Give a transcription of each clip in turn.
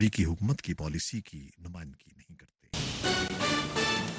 की हुकूमत की पॉलिसी की नुमाइंदगी नहीं करते।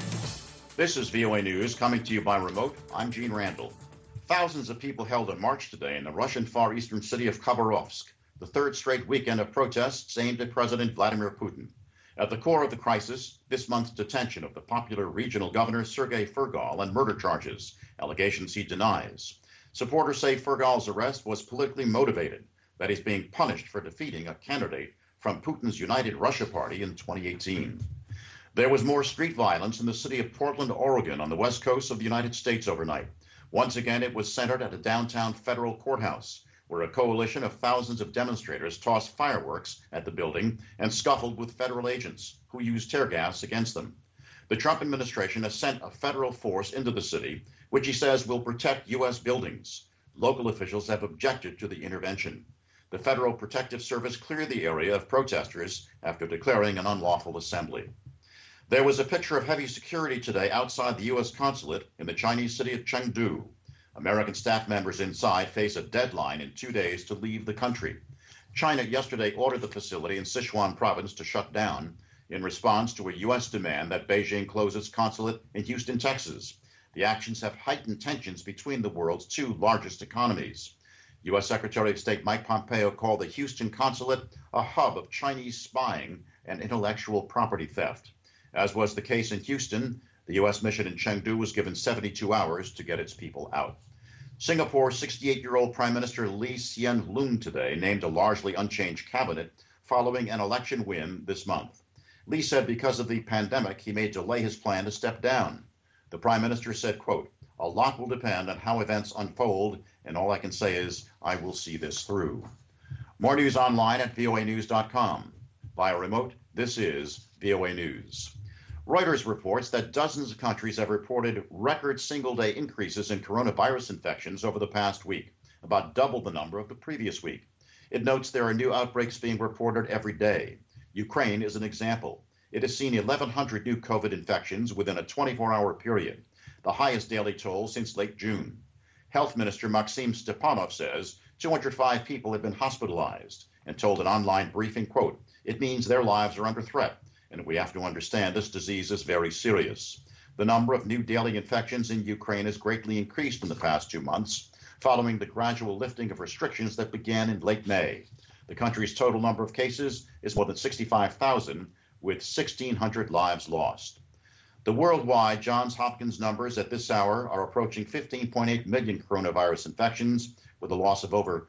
This is VOA News coming to you by remote. I'm Gene Randall. Thousands of people held a march today in the Russian far eastern city of Khabarovsk, the third straight weekend of protests aimed at President Vladimir Putin. At the core of the crisis, this month's detention of the popular regional governor Sergei Furgal on murder charges, allegations he denies. Supporters say Furgal's arrest was politically motivated, that he's being punished for defeating a candidate from Putin's United Russia Party in 2018. There was more street violence in the city of Portland, Oregon, on the west coast of the United States overnight. Once again, it was centered at a downtown federal courthouse, where a coalition of thousands of demonstrators tossed fireworks at the building and scuffled with federal agents, who used tear gas against them. The Trump administration has sent a federal force into the city, which he says will protect U.S. buildings. Local officials have objected to the intervention. The Federal Protective Service cleared the area of protesters after declaring an unlawful assembly. There was a picture of heavy security today outside the U.S. consulate in the Chinese city of Chengdu. American staff members inside face a deadline in 2 days to leave the country. China yesterday ordered the facility in Sichuan province to shut down in response to a U.S. demand that Beijing close its consulate in Houston, Texas. The actions have heightened tensions between the world's two largest economies. U.S. Secretary of State Mike Pompeo called the Houston consulate a hub of Chinese spying and intellectual property theft. As was the case in Houston, the U.S. mission in Chengdu was given 72 hours to get its people out. Singapore's 68-year-old Prime Minister Lee Hsien Loong today named a largely unchanged cabinet following an election win this month. Lee said because of the pandemic, he may delay his plan to step down. The Prime Minister said, quote, "A lot will depend on how events unfold, and all I can say is I will see this through." More news online at voanews.com. Via remote, this is VOA News. Reuters reports that dozens of countries have reported record single-day increases in coronavirus infections over the past week, about double the number of the previous week. It notes there are new outbreaks being reported every day. Ukraine is an example. It has seen 1,100 new COVID infections within a 24-hour period, the highest daily toll since late June. Health Minister Maxim Stepanov says 205 people have been hospitalized and told an online briefing, quote, "It means their lives are under threat, and we have to understand this disease is very serious." The number of new daily infections in Ukraine has greatly increased in the past 2 months, following the gradual lifting of restrictions that began in late May. The country's total number of cases is more than 65,000, with 1,600 lives lost. The worldwide Johns Hopkins numbers at this hour are approaching 15.8 million coronavirus infections, with a loss of over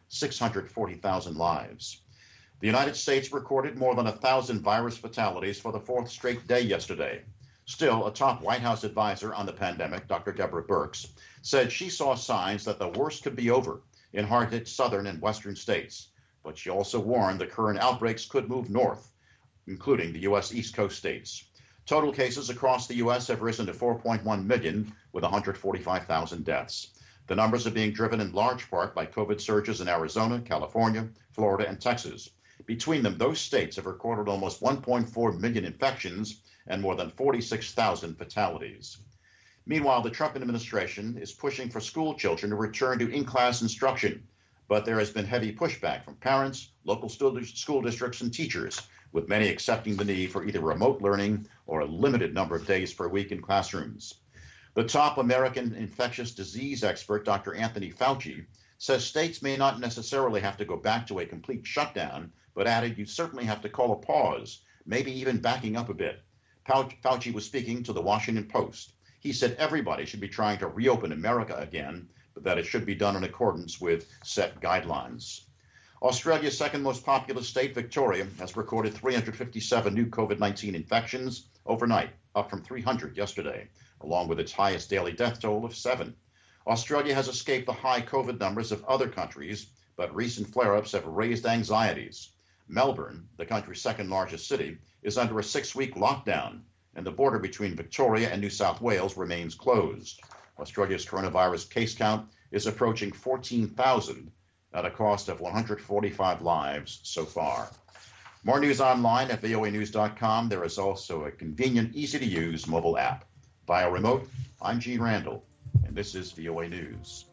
640,000 lives. The United States recorded more than 1,000 virus fatalities for the fourth straight day yesterday. Still, a top White House advisor on the pandemic, Dr. Deborah Birx, said she saw signs that the worst could be over in hard-hit southern and western states. But she also warned the current outbreaks could move north, including the U.S. East Coast states. Total cases across the U.S. have risen to 4.1 million, with 145,000 deaths. The numbers are being driven in large part by COVID surges in Arizona, California, Florida, and Texas. Between them, those states have recorded almost 1.4 million infections and more than 46,000 fatalities. Meanwhile, the Trump administration is pushing for school children to return to in-class instruction, but there has been heavy pushback from parents, local school districts, and teachers, with many accepting the need for either remote learning or a limited number of days per week in classrooms. The top American infectious disease expert, Dr. Anthony Fauci, says states may not necessarily have to go back to a complete shutdown, but added you certainly have to call a pause, maybe even backing up a bit. Fauci was speaking to the Washington Post. He said everybody should be trying to reopen America again, but that it should be done in accordance with set guidelines. Australia's second most populous state, Victoria, has recorded 357 new COVID-19 infections overnight, up from 300 yesterday, along with its highest daily death toll of 7. Australia has escaped the high COVID numbers of other countries, but recent flare-ups have raised anxieties. Melbourne, the country's second largest city, is under a 6-week lockdown, and the border between Victoria and New South Wales remains closed. Australia's coronavirus case count is approaching 14,000 at a cost of 145 lives so far. More news online at voanews.com. There is also a convenient, easy-to-use mobile app. Via remote, I'm Gene Randall, and this is VOA News.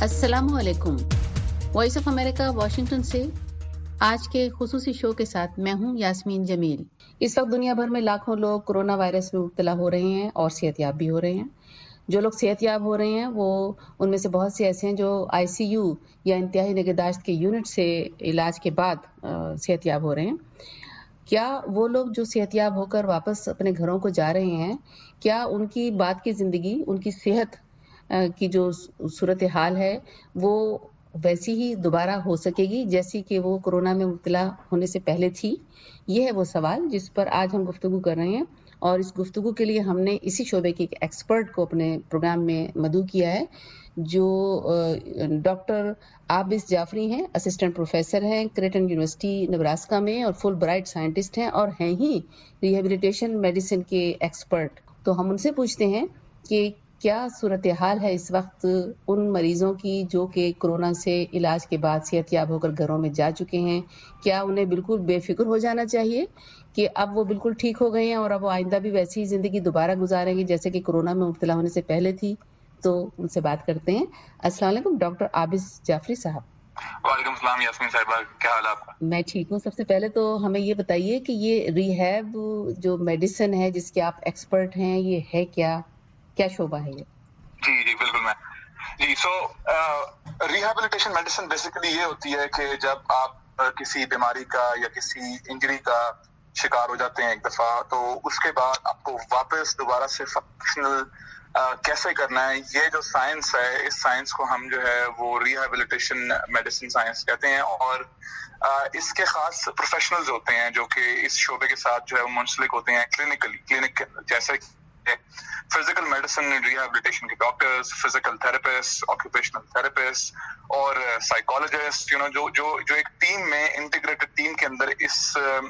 अस्सलाम वालेकुम। Voice of America Washington से आज के खुसूसी show के साथ मैं हूं यास्मीन जमील। इस वक्त दुनिया भर में लाखों लोग कोरोना वायरस में मुब्तला हो रहे हैं और सेहतयाब भी हो रहे हैं। जो लोग सेहतयाब हो रहे हैं वो उनमें से बहुत से ऐसे हैं जो आईसीयू या इंतहाई निगहदाश्त के यूनिट से इलाज के बाद सेहतयाब हो रहे हैं। क्या वो लोग जो सेहतयाब होकर वापस अपने घरों को जा रहे हैं, क्या उनकी बाद की ज़िंदगी, उनकी सेहत की जो सूरत हाल है वो वैसी ही दोबारा हो सकेगी जैसी कि वो कोरोना में मुब्तला होने से पहले थी? ये है वो सवाल जिस पर आज हम गुफ्तगू कर रहे हैं और इस गुफ्तगू के लिए हमने इसी शोबे के एक एक्सपर्ट को अपने प्रोग्राम में मदऊ किया है जो डॉक्टर आबिस जाफरी हैं, असिस्टेंट प्रोफेसर हैं क्रेटन यूनिवर्सिटी नेब्रास्का में और फुल ब्राइट साइंटिस्ट हैं और हैं ही रिहेबिलिटेशन मेडिसिन के एक्सपर्ट। तो हम उनसे पूछते हैं कि क्या सूरत हाल है इस वक्त उन मरीजों की जो कि कोरोना से इलाज के बाद सेहतयाब होकर घरों में जा चुके हैं। क्या उन्हें बिल्कुल बेफिक्र हो जाना चाहिए कि अब वो बिल्कुल ठीक हो गए हैं और अब वो आइंदा भी वैसी ही जिंदगी दोबारा गुजारेंगे जैसे कि कोरोना में मुब्तला होने से पहले थी? तो उनसे बात करते हैं। अस्सलाम वालेकुम डॉक्टर आबिस जाफरी साहब। वालेकुम सलाम यास्मीन साहिबा, क्या हाल है आपका? मैं ठीक हूँ। सबसे पहले तो हमें ये बताइए कि ये रिहैब जो मेडिसिन है जिसके आप एक्सपर्ट हैं, ये है क्या शोबा है ये? जी बिल्कुल मैं सो रिहैबिलिटेशन मेडिसिन बेसिकली ये होती है कि जब आप किसी बीमारी का या किसी इंजरी का शिकार हो जाते हैं एक दफा, तो उसके बाद आपको वापस दोबारा से फंक्शनल कैसे करना है, ये जो साइंस है, इस साइंस को हम जो है वो रिहैबिलिटेशन मेडिसिन साइंस कहते हैं। और इसके खास प्रोफेशनल्स होते हैं जो कि इस शोबे के साथ जो है मुंसलिक होते हैं क्लिनिक जैसे फिजिकल मेडिसिन रिहैबिलिटेशन के doctors, physical therapist, occupational therapist और साइकोलॉजिस्ट, जो एक टीम में इंटीग्रेटेड टीम के अंदर इस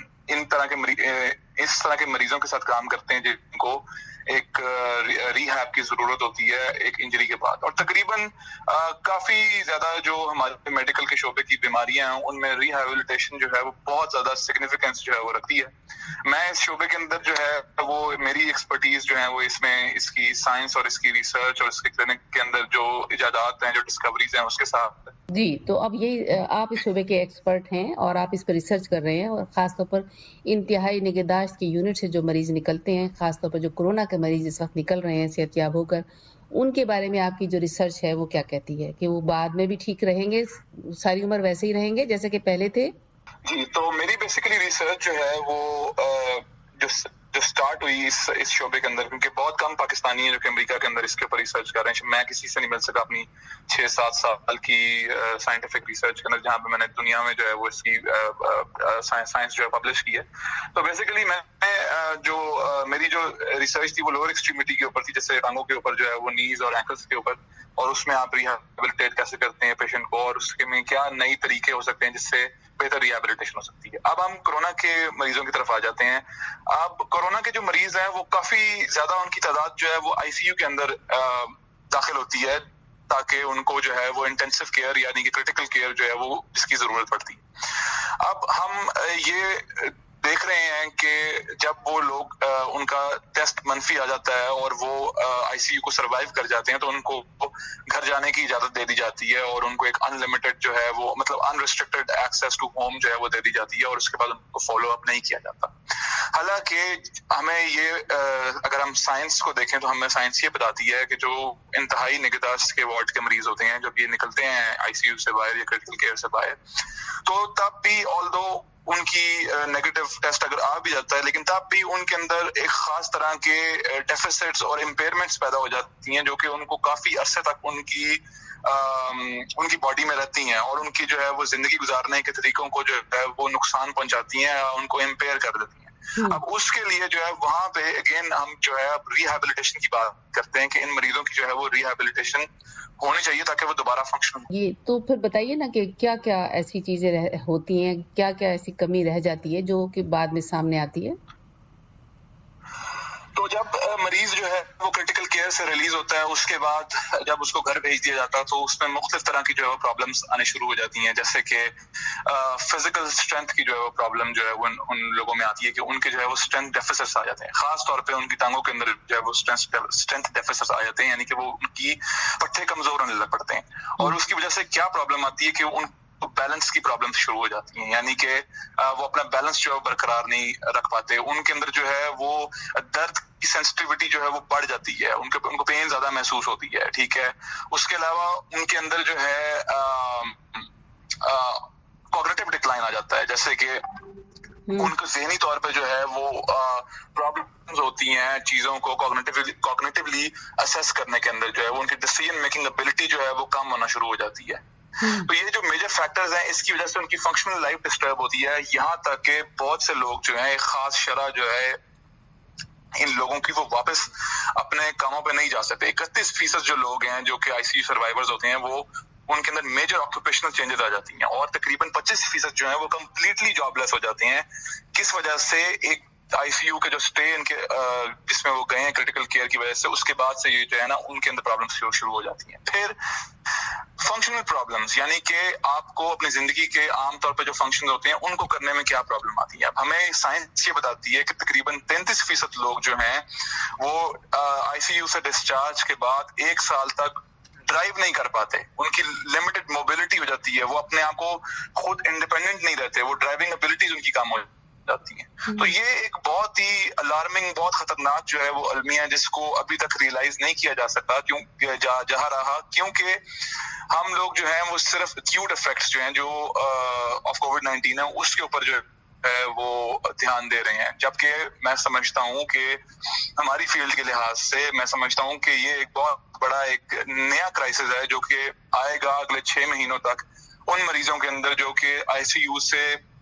तरह के मरीजों के साथ काम करते हैं जिनको एक रिहैब की जरूरत होती है एक इंजरी के बाद। और तकरीबन काफी ज्यादा जो हमारे मेडिकल के शोबे की बीमारियां हैं उनमें रिहैबिलिटेशन जो है वो बहुत ज्यादा सिग्निफिकेंस जो है वो रखती है। मैं इस शोबे के अंदर जो है वो मेरी एक्सपर्टीज जो है वो इसमें इसकी साइंस और इसकी रिसर्च और इसके क्लिनिक के अंदर जो इजादात हैं, जो डिस्कवरीज हैं, उसके साथ जी। तो अब ये आप इस शोबे के एक्सपर्ट हैं और आप इस पर रिसर्च कर रहे हैं और खासतौर पर इंतहाई निगहदाश्त के यूनिट से जो मरीज निकलते हैं, खासतौर पर जो कोरोना के मरीज इस वक्त निकल रहे हैं सेहतयाब होकर, उनके बारे में आपकी जो रिसर्च है वो क्या कहती है कि वो बाद में भी ठीक रहेंगे, सारी उम्र वैसे ही रहेंगे जैसे कि पहले थे? जी, तो मेरी बेसिकली रिसर्च जो है वो जो स्टार्ट हुई इस शोबे के अंदर, क्योंकि बहुत कम पाकिस्तानी है जो कि अमेरिका के अंदर इसके ऊपर रिसर्च कर रहे हैं। मैं किसी से नहीं मिल सका अपनी 6-7 साल की साइंटिफिक रिसर्च के अंदर जहाँ पे मैंने दुनिया में जो है वो इसकी साइंस जो है पब्लिश की है। तो बेसिकली मेरी जो रिसर्च थी वो लोअर एक्सट्रीमिटी के ऊपर थी, जैसे टांगों के ऊपर जो है वो नीज और एंकल्स के ऊपर, और उसमें आप रिहैबिलिटेट कैसे करते हैं पेशेंट को और उसके में क्या नई तरीके हो सकते हैं जिससे बेहतर रिहैबिलिटेशन हो सकती है। अब हम कोरोना के मरीजों की तरफ आ जाते हैं। अब कोरोना के जो मरीज हैं वो काफी ज्यादा, उनकी तादाद जो है वो आईसीयू के अंदर दाखिल होती है ताकि उनको जो है वो इंटेंसिव केयर यानी कि क्रिटिकल केयर जो है वो जिसकी जरूरत पड़ती है। अब हम ये देख रहे हैं कि जब वो लोग उनका टेस्ट मनफी आ जाता है और वो आईसीयू को सरवाइव कर जाते हैं तो उनको घर जाने की इजाजत दे दी जाती है और उनको एक अनलिमिटेड जो है वो मतलब अनरिस्ट्रिक्टेड एक्सेस टू होम जो है वो दे दी जाती है और उसके बाद उनको फॉलो अप नहीं किया जाता। हालांकि हमें ये अगर हम साइंस को देखें तो हमें साइंस ये बताती है कि जो इंतहाई निगहदाश्त के वार्ड के मरीज होते हैं जब ये निकलते हैं आईसीयू से बाहर या क्रिटिकल केयर से बाहर, तो तब भी ऑल्दो उनकी नेगेटिव टेस्ट अगर आ भी जाता है लेकिन तब भी उनके अंदर एक खास तरह के डेफिसिट्स और इम्पेयरमेंट्स पैदा हो जाती हैं जो कि उनको काफी अरसे तक उनकी बॉडी में रहती हैं और उनकी जो है वो जिंदगी गुजारने के तरीकों को जो है वो नुकसान पहुंचाती हैं, उनको इम्पेयर कर देती हैं। अब उसके लिए जो है वहां पे अगेन हम जो है रिहैबिलिटेशन की बात करते हैं कि इन मरीजों की जो है वो रिहैबिलिटेशन होनी चाहिए ताकि वो दोबारा फंक्शन हो। ये तो फिर बताइए ना कि क्या क्या ऐसी चीजें होती हैं, क्या क्या ऐसी कमी रह जाती है जो कि बाद में सामने आती है? تو جب مریض جو ہے وہ کرٹیکل کیئر سے ریلیز ہوتا ہے، اس کے بعد جب اس کو گھر بھیج دیا جاتا ہے تو اس میں مختلف طرح کی جو ہے وہ پرابلمس آنے شروع ہو جاتی ہیں، جیسے کہ فزیکل اسٹرینتھ کی جو ہے وہ پرابلم جو ہے وہ ان لوگوں میں آتی ہے کہ ان کے جو ہے وہ اسٹرینتھ ڈیفیسٹس آ جاتے ہیں، خاص طور پہ ان کی ٹانگوں کے اندر جو ہے وہ اسٹرینتھ ڈیفیسٹس آ جاتے ہیں، یعنی کہ وہ ان کی پٹھے کمزور ہونے لگ پڑتے ہیں، اور اس کی وجہ سے کیا پرابلم آتی ہے کہ ان بیلنس کی پرابلم شروع ہو جاتی ہیں، یعنی کہ وہ اپنا بیلنس جو ہے برقرار نہیں رکھ پاتے، ان کے اندر جو ہے وہ درد کی سینسٹیوٹی جو ہے وہ بڑھ جاتی ہے، ان کو پین زیادہ محسوس ہوتی ہے، ٹھیک ہے۔ اس کے علاوہ ان کے اندر جو ہے کوگنیٹو ڈکلائن آ جاتا ہے، جیسے کہ ان کو ذہنی طور پہ جو ہے وہ پرابلمز ہوتی ہیں چیزوں کو کوگنیٹیولی اسیس کرنے کے اندر، جو ہے وہ ان کی ڈیسیژن میکنگ ابیلٹی جو ہے وہ کم ہونا شروع ہو جاتی ہے۔ تو یہ جو میجر فیکٹرز ہیں اس کی وجہ سے ان کی فنکشنل لائف ڈسٹرب ہوتی ہے، یہاں تک کہ بہت سے لوگ جو ہیں ایک خاص شرح جو ہے ان لوگوں کی وہ واپس اپنے کاموں پہ نہیں جا سکتے۔ 31% جو لوگ ہیں جو کہ آئی سی یو سروائیورز ہوتے ہیں وہ ان کے اندر میجر آکوپیشنل چینجز آ جاتی ہیں، اور تقریباً 25% جو ہیں وہ کمپلیٹلی جاب لیس ہو جاتے ہیں، کس وجہ سے ایک آئی سی یو کے جو اسٹے ان کے جس میں وہ گئے ہیں کرٹیکل کیئر کی وجہ سے، اس کے بعد سے یہ جو ہے نا ان کے اندر پرابلمس شروع ہو جاتی ہیں۔ پھر فنکشنل پرابلمس، یعنی کہ آپ کو اپنی زندگی کے عام طور پہ جو فنکشن ہوتے ہیں ان کو کرنے میں کیا پرابلم آتی ہے۔ ہمیں سائنس یہ بتاتی ہے کہ تقریباً 33% لوگ جو ہیں وہ آئی سی یو سے ڈسچارج کے بعد 1 سال تک ڈرائیو نہیں کر پاتے، ان کی لمیٹڈ موبلٹی ہو جاتی ہے، وہ اپنے آپ کو خود انڈیپینڈنٹ نہیں رہتے، وہ ڈرائیونگ ابیلٹیز ان کی کم ہو جاتی ہیں۔ تو یہ ایک بہت ہی الارمنگ، بہت خطرناک جو ہے وہ المیہ ہے جس کو ابھی تک ریئلائز نہیں کیا جا سکتا جہاں رہا، کیونکہ ہم لوگ جو ہیں وہ صرف ایکیوٹ افیکٹس جو ہیں جو آف کووڈ-19 ہے اس کے اوپر جو ہے وہ دھیان دے رہے ہیں، جبکہ میں سمجھتا ہوں کہ ہماری فیلڈ کے لحاظ سے میں سمجھتا ہوں کہ یہ ایک بہت بڑا ایک نیا کرائسس ہے جو کہ آئے گا اگلے 6 مہینوں تک ان مریضوں کے اندر جو کہ آئی سی یو سے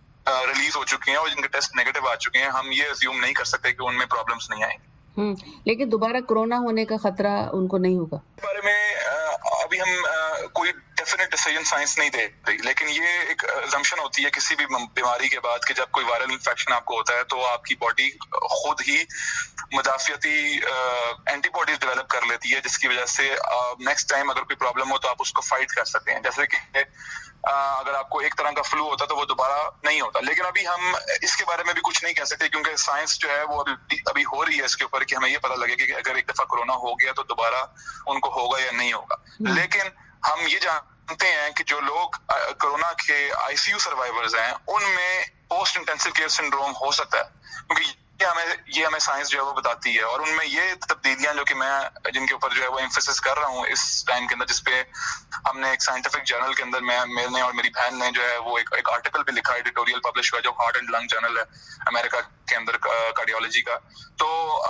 ریلیز ہو چکے ہیں اور جن کے ٹیسٹ نیگیٹو آ چکے ہیں۔ ہم یہ اسیوم نہیں کر سکتے کہ ان میں پرابلمس نہیں آئیں گی۔ لیکن دوبارہ کورونا ہونے کا خطرہ ان کو نہیں ہوگا؟ اس بارے میں ابھی ہم کوئی ڈیفینیٹ ڈیسیژن سائنس نہیں دے رہی، لیکن یہ ایک assumption ہوتی ہے کسی بھی بیماری کے بعد کہ جب کوئی وائرل انفیکشن آپ کو ہوتا ہے تو آپ کی باڈی خود ہی مدافعتی اینٹی باڈیز ڈیولپ کر لیتی ہے، جس کی وجہ سے نیکسٹ ٹائم اگر کوئی پرابلم ہو تو آپ اس کو فائٹ کر سکتے ہیں، جیسے کہ اگر آپ کو ایک طرح کا فلو ہوتا تو وہ دوبارہ نہیں ہوتا۔ لیکن ابھی ہم اس کے بارے میں بھی کچھ نہیں کہہ سکتے کیونکہ سائنس جو ہے وہ ابھی ہو رہی ہے اس کے اوپر کہ ہمیں یہ پتہ لگے کہ اگر ایک دفعہ کورونا ہو گیا تو دوبارہ ان کو ہوگا یا نہیں ہوگا۔ لیکن ہم یہ جانتے ہیں کہ جو لوگ کورونا کے آئی سی یو سروائیورز ہیں ان میں پوسٹ انٹینسو کیئر سنڈروم ہو سکتا ہے، کیونکہ یہ ہمیں سائنس جو ہے وہ بتاتی ہے، اور ان میں یہ تبدیلیاں جو کہ میں جن کے اوپر جو ہے وہ ایمفیسس کر رہا ہوں اس ٹائم کے اندر، جس پہ ہم نے ایک سائنٹیفک جرنل کے اندر میں نے اور میری بہن نے جو ہے وہ ایک آرٹیکل بھی لکھا، ایڈیٹوریل پبلش ہوا جو ہارٹ اینڈ لنگ جرنل ہے امریکہ کے اندر کارڈیولوجی کا۔ تو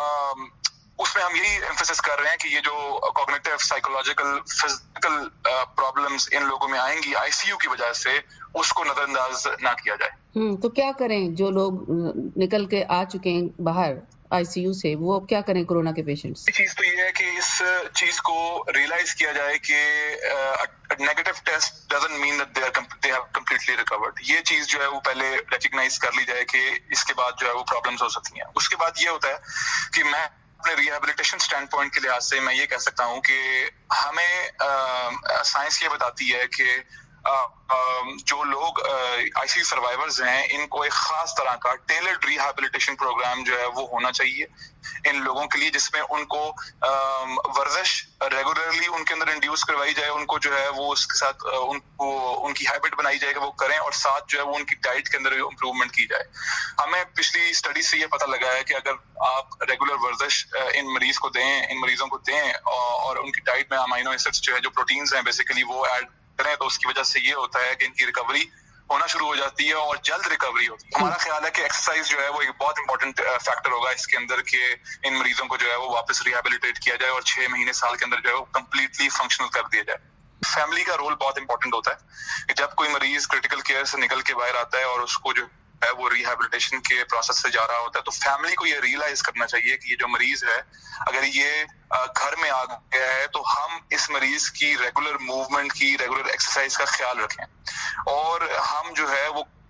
اس میں ہم یہی ایمفیسس کر رہے ہیں کہ یہ جو کوگنیٹو، سائیکولوجیکل، فزیکل پرابلمس ان لوگوں میں آئیں گی آئی سی یو کی وجہ سے، اس کو نظر انداز نہ کیا جائے۔ تو کیا کریں جو لوگ نکل کے آ چکے ہیں باہر آئی سی یو سے، وہ کیا کریں کورونا کے پیشنٹس؟ چیز تو یہ ہے کہ اس چیز کو ریئلائز کیا جائے کہ negative test doesn't mean that they have completely recovered. یہ چیز جو ہے وہ پہلے ریکگنائز کر لی جائے کہ اس کے بعد جو ہے وہ پرابلمس ہو سکتی ہیں۔ اس کے بعد یہ ہوتا ہے کہ میں اپنے ریہیبلیٹیشن اسٹینڈ پوائنٹ کے لحاظ سے میں یہ کہہ سکتا ہوں کہ ہمیں سائنس یہ بتاتی ہے کہ جو لوگ آئی سی یو سروائیورز ہیں ان کو ایک خاص طرح کا ٹیلرڈ ریہیبلیٹیشن پروگرام جو ہے وہ ہونا چاہیے ان لوگوں کے لیے، جس میں ان کو ورزش ریگولرلی ان کے اندر انڈیوس کروائی جائے، ان کو جو ہے وہ اس کے ساتھ ان کی ہیبٹ بنائی جائے کہ وہ کریں، اور ساتھ جو ہے وہ ان کی ڈائٹ کے اندر امپروومنٹ کی جائے۔ ہمیں پچھلی اسٹڈی سے یہ پتہ لگا ہے کہ اگر آپ ریگولر ورزش ان مریض کو دیں، ان مریضوں کو دیں، اور ان کی ڈائٹ میں امائنو ایسڈس جو ہے جو پروٹینز ہیں بیسیکلی وہ ایڈ کریں، تو اس کی وجہ سے یہ ہوتا ہے کہ ان کی ریکوری ہونا شروع ہو جاتی ہے اور جلد ریکوری ہوتی ہے۔ ہمارا خیال ہے کہ ایکسرسائز جو ہے وہ ایک بہت امپورٹنٹ فیکٹر ہوگا اس کے اندر کہ ان مریضوں کو جو ہے وہ واپس ریہیبلیٹیٹ کیا جائے اور 6 مہینے سال کے اندر جو ہے وہ کمپلیٹلی فنکشنل کر دیا جائے۔ فیملی کا رول بہت امپورٹنٹ ہوتا ہے کہ جب کوئی مریض کرٹیکل کیئر سے نکل کے باہر آتا ہے اور اس کو جو ہے وہ ریہیبلیٹیشن کے پروسیس سے جا رہا ہوتا ہے، تو فیملی کو یہ ریئلائز کرنا چاہیے کہ یہ جو مریض ہے اگر یہ گھر میں آ گیا ہے تو ہم اس مریض کی ریگولر موومنٹ کی، ریگولر ایکسرسائز کا خیال رکھیں، اور ہم جو ہے وہ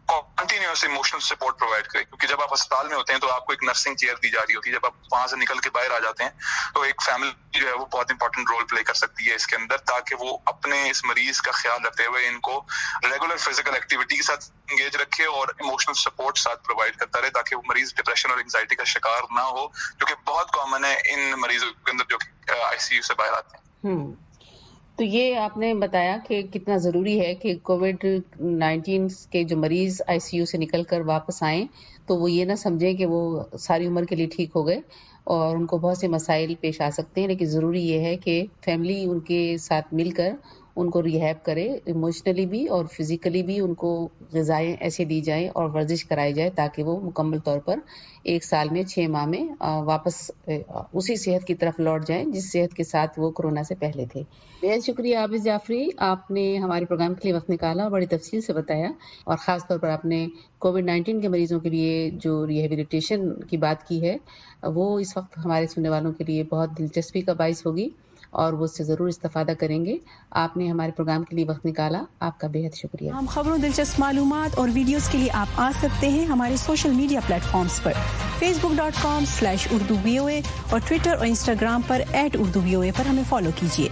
कंटिन्यूअस इमोशनल सपोर्ट प्रोवाइड करें, क्योंकि जब आप अस्पताल में होते हैं तो आपको एक नर्सिंग चेयर दी जा रही होती है, जब आप वहां से निकल के बाहर आ जाते हैं तो एक फैमिली जो है वो बहुत इंपॉर्टेंट रोल प्ले कर सकती है इसके अंदर, ताकि वो अपने इस मरीज का ख्याल रखते हुए इनको रेगुलर फिजिकल एक्टिविटी के साथ इंगेज रखे और इमोशनल सपोर्ट साथ प्रोवाइड करता रहे, ताकि वो मरीज डिप्रेशन और एंजाइटी का शिकार ना हो, जो कि बहुत कॉमन है इन मरीजों के अंदर जो आईसीयू से बाहर आते हैं। तो ये आपने बताया कि कितना ज़रूरी है कि कोविड-19 के जो मरीज़ आईसीयू से निकल कर वापस आएँ तो वो ये ना समझें कि वो सारी उम्र के लिए ठीक हो गए और उनको बहुत से मसाइल पेश आ सकते हैं, लेकिन ज़रूरी ये है कि फैमिली उनके साथ मिलकर उनको रिहैब करे, इमोशनली भी और फिज़िकली भी उनको ग़िज़ाएँ ऐसे दी जाएँ और वर्जिश कराई जाए ताकि वो मुकम्मल तौर पर 1 साल में 6 माह में वापस उसी सेहत की तरफ लौट जाएँ जिस सेहत के साथ वो कोरोना से पहले थे। बेहद शुक्रिया आबिद जाफरी, आपने हमारे प्रोग्राम के लिए वक्त निकाला और बड़ी तफसील से बताया और ख़ास तौर पर आपने कोविड-19 के मरीजों के लिए जो रिहेबिलिटेशन की बात की है वो इस वक्त हमारे सुनने वालों के लिए बहुत दिलचस्पी का बाइस होगी और वो उससे ज़रूर इस्तेफादा करेंगे। आपने हमारे प्रोग्राम के लिए वक्त निकाला, आपका बेहद शुक्रिया। हम खबरों, दिलचस्प मालूमात और वीडियोस के लिए आप आ सकते हैं हमारे सोशल मीडिया प्लेटफॉर्म्स पर facebook.com/urduvoa और ट्विटर और इंस्टाग्राम पर @urduvoa पर हमें फॉलो कीजिए।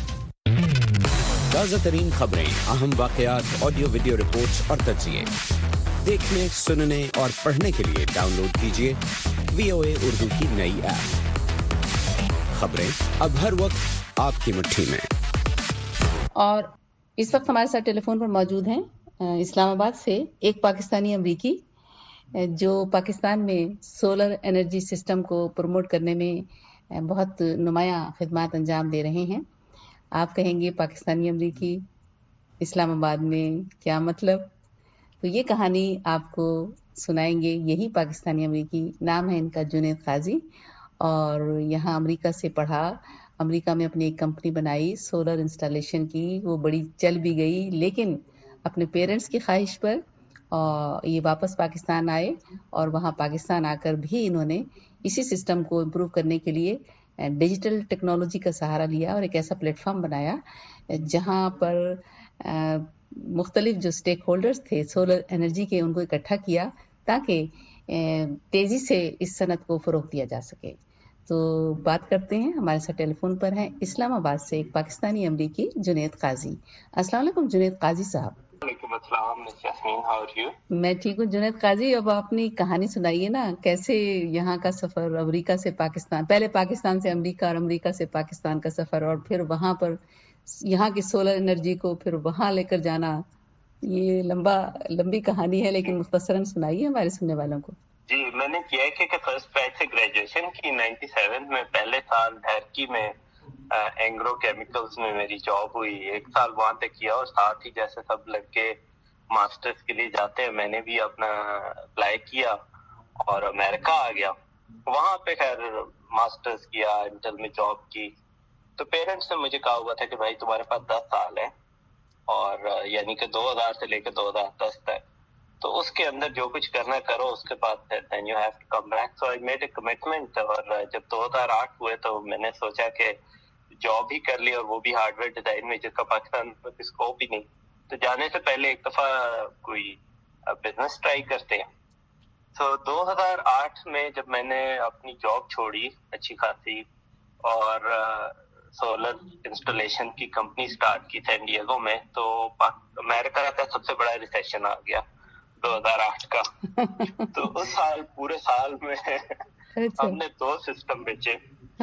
ताज़ा तरीन खबरें, अहम वाक़यात, ऑडियो वीडियो रिपोर्ट्स और तज्ज़िये देखने, सुनने और पढ़ने के लिए डाउनलोड कीजिए VOA उर्दू की नई ऐप। खबरें अब हर वक्त आपकी मुट्ठी में। और इस वक्त हमारे साथ टेलीफोन पर मौजूद हैं इस्लामाबाद से एक पाकिस्तानी अमरीकी जो पाकिस्तान में सोलर एनर्जी सिस्टम को प्रमोट करने में बहुत नुमायां खिदमत अंजाम दे रहे हैं। आप कहेंगे पाकिस्तानी अमरीकी इस्लामाबाद में क्या मतलब? तो ये कहानी आपको सुनाएंगे यही पाकिस्तानी अमरीकी। नाम है इनका जुनैद काजी और यहाँ अमेरिका से पढ़ा, अमेरिका में अपनी एक कंपनी बनाई सोलर इंस्टॉलेशन की, वो बड़ी चल भी गई, लेकिन अपने पेरेंट्स की ख्वाहिश पर ये वापस पाकिस्तान आए और वहाँ पाकिस्तान आकर भी इन्होंने इसी सिस्टम को इम्प्रूव करने के लिए डिजिटल टेक्नोलॉजी का सहारा लिया और एक ऐसा प्लेटफॉर्म बनाया जहाँ पर मुख्तलिफ जो स्टेक होल्डर्स थे सोलर एनर्जी के, उनको इकट्ठा किया ताकि तेज़ी से इस सनत को फ़रोग़ दिया जा सके। तो बात करते हैं, हमारे साथ टेलीफोन पर हैं इस्लामाबाद से एक पाकिस्तानी अमरीकी जुनैद काजी। अस्सलाम वालेकुम जुनैद काजी साहब। मैं ठीक हूँ जुनैद काजी। अब अपनी कहानी सुनाइए ना, कैसे यहाँ का सफ़र अमरीका से पाकिस्तान, पहले पाकिस्तान से अमरीका और अमरीका से पाकिस्तान का सफ़र और फिर वहाँ पर यहाँ की सोलर एनर्जी को फिर वहाँ लेकर जाना। ये लंबी कहानी है लेकिन मुख्तसरन सुनाइए हमारे सुनने वालों को। जी, मैंने किया कि फर्स्ट बैच से ग्रेजुएशन की 97 में, पहले साल धैर्की में एंग्रो केमिकल्स में मेरी जॉब हुई। 1 साल वहां तक किया और साथ ही जैसे सब लड़के मास्टर्स के लिए जाते हैं, मैंने भी अपना अप्लाई किया और अमेरिका आ गया। वहां पे खैर मास्टर्स किया, इंटेल में जॉब की। तो पेरेंट्स ने मुझे कहा हुआ था कि भाई तुम्हारे पास 10 साल है और यानी कि 2000 से लेकर 2010 तक, तो उसके अंदर जो कुछ करना करो, उसके बाद then you have to come back. So I made a commitment और जब 2008 हुए तो मैंने सोचा कि जॉब ही कर ली और वो भी हार्डवेयर डिजाइन में, जिसका पाकिस्तान में कोई स्कोप ही नहीं। तो जाने से पहले एक दफा कोई बिजनेस ट्राई करते हैं। तो 2008 में जब मैंने अपनी जॉब छोड़ी अच्छी खासी और सोलर इंस्टॉलेशन की कंपनी स्टार्ट की सैन डिएगो में, तो अमेरिका का सबसे बड़ा रिसेशन आ गया 2008 का। तो उस साल, पूरे साल में हमने 2 सिस्टम बेचे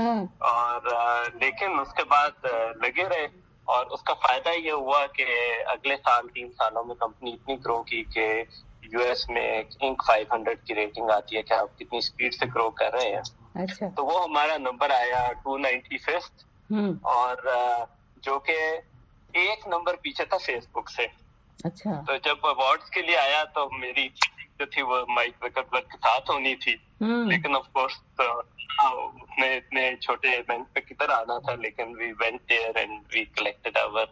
और लेकिन उसके बाद लगे रहे और उसका फायदा ये हुआ कि अगले साल 3 सालों में कंपनी इतनी ग्रो की कि यूएस में इंक 500 की रेटिंग आती है कि आप कितनी स्पीड से ग्रो कर रहे हैं। अच्छा। तो वो हमारा नंबर आया 295 और जो कि 1 नंबर पीछे था फेसबुक से। अच्छा। तो जब अवार्ड्स के लिए आया तो मेरी जो थी वो माइक जकरबर्ग के साथ होनी थी, लेकिन ऑफ कोर्स उसने इतने छोटे इवेंट पे किधर आना था, लेकिन we went there and we collected our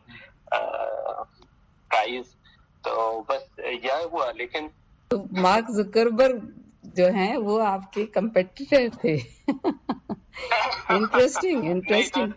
prize. तो बस यह हुआ। लेकिन तो मार्क जुकरबर्ग जो हैं वो आपके कंपेटिटर थे। इंटरेस्टिंग।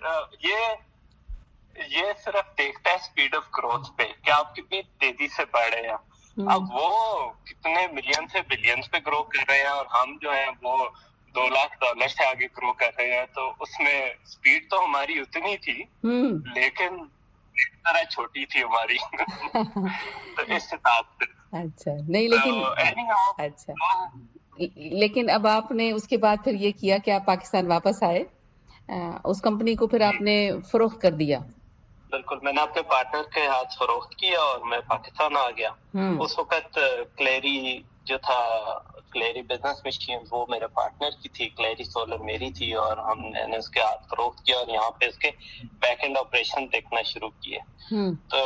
ये सिर्फ देखता है स्पीड ऑफ ग्रोथ पे कि आप कितनी तेजी से बढ़ रहे हैं। अब वो कितने मिलियन से बिलियंस पे ग्रो कर रहे हैं और हम जो है वो $2 लाख से आगे ग्रो कर रहे हैं, तो उसमें स्पीड तो हमारी उतनी थी लेकिन तरह छोटी थी हमारी। तो इस हिसाब से अच्छा नहीं, लेकिन अच्छा लेकिन अब आपने उसके बाद फिर ये किया कि आप पाकिस्तान वापस आए, उस कंपनी को फिर आपने फरोख्त कर दिया? बिल्कुल, मैंने अपने पार्टनर के हाथ फरोख्त किया और मैं पाकिस्तान आ गया। उस वक्त क्लेरी जो था, क्लेरी बिजनेस मशीन, वो मेरे पार्टनर की थी, क्लेरी सोलर मेरी थी, और मैंने उसके हाथ फरोख्त किया और यहाँ पे इसके बैक एंड ऑपरेशन देखना शुरू किए। तो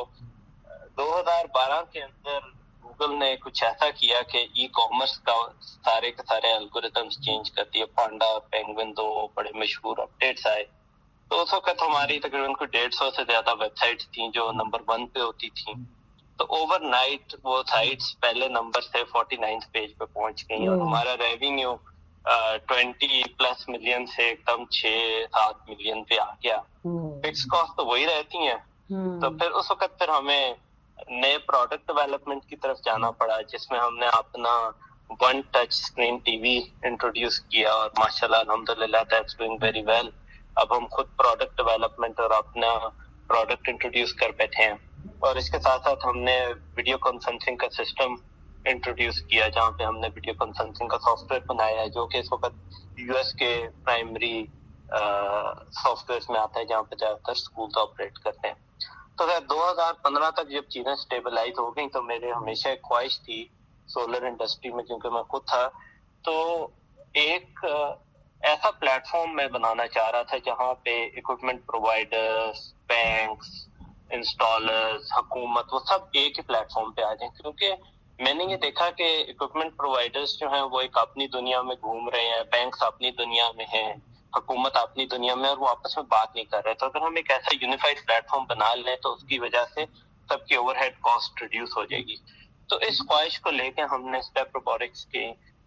2012 के अंदर गूगल ने कुछ ऐसा किया कि ई कॉमर्स का सारे के सारे एल्गोरिथम्स चेंज कर दिए। पांडा, पेंगुइन, 2 बड़े मशहूर अपडेट्स आए। तो उस वक्त हमारी तकरीबन कोई 150 से ज्यादा वेबसाइट्स थी जो नंबर 1 पे होती थी। तो ओवरनाइट वो साइट्स पहले नंबर से 49th पेज पे पहुंच गई और हमारा रेवेन्यू 20+ मिलियन से एकदम 6-7 मिलियन पे आ गया। फिक्स कॉस्ट तो वही रहती हैं। तो फिर उस वक्त फिर हमें नए प्रोडक्ट डेवलपमेंट की तरफ जाना पड़ा, जिसमें हमने अपना 1 टच स्क्रीन टीवी इंट्रोड्यूस किया और माशाल्लाह अल्हम्दुलिल्लाह दैट्स डूइंग वेरी वेल। अब हम खुद प्रोडक्ट डेवलपमेंट और अपना प्रोडक्ट इंट्रोड्यूस कर बैठे हैं। और इसके साथ साथ हमने वीडियो कॉन्फ्रेंसिंग का सिस्टम इंट्रोड्यूस किया, जहाँ पे हमने वीडियो कॉन्फ्रेंसिंग का सॉफ्टवेयर बनाया है जो कि इस वक्त यूएस के प्राइमरी सॉफ्टवेयर में आता है, जहाँ पे ज्यादातर स्कूल ऑपरेट करते हैं। तो 2015 तक जब चीजें स्टेबलाइज हो गई तो मेरे हमेशा एक ख्वाहिश थी सोलर इंडस्ट्री में, क्योंकि मैं खुद था, तो एक ऐसा प्लेटफॉर्म मैं बनाना चाह रहा था जहाँ पे इक्विपमेंट प्रोवाइडर्स, बैंक्स, इंस्टॉलर्स, हुकूमत, वो सब एक ही प्लेटफॉर्म पे आ जाएं। क्योंकि मैंने ये देखा कि इक्विपमेंट प्रोवाइडर्स जो हैं वो एक अपनी दुनिया में घूम रहे हैं, बैंक्स अपनी दुनिया में हैं, हुकूमत अपनी दुनिया में, और वो आपस में बात नहीं कर रहे। तो अगर हम एक ऐसा यूनिफाइड प्लेटफॉर्म बना लें तो उसकी वजह से सबकी ओवरहेड कॉस्ट रिड्यूस हो जाएगी। तो इस ख्वाहिश को लेके हमने स्टेप रोबोटिक्स की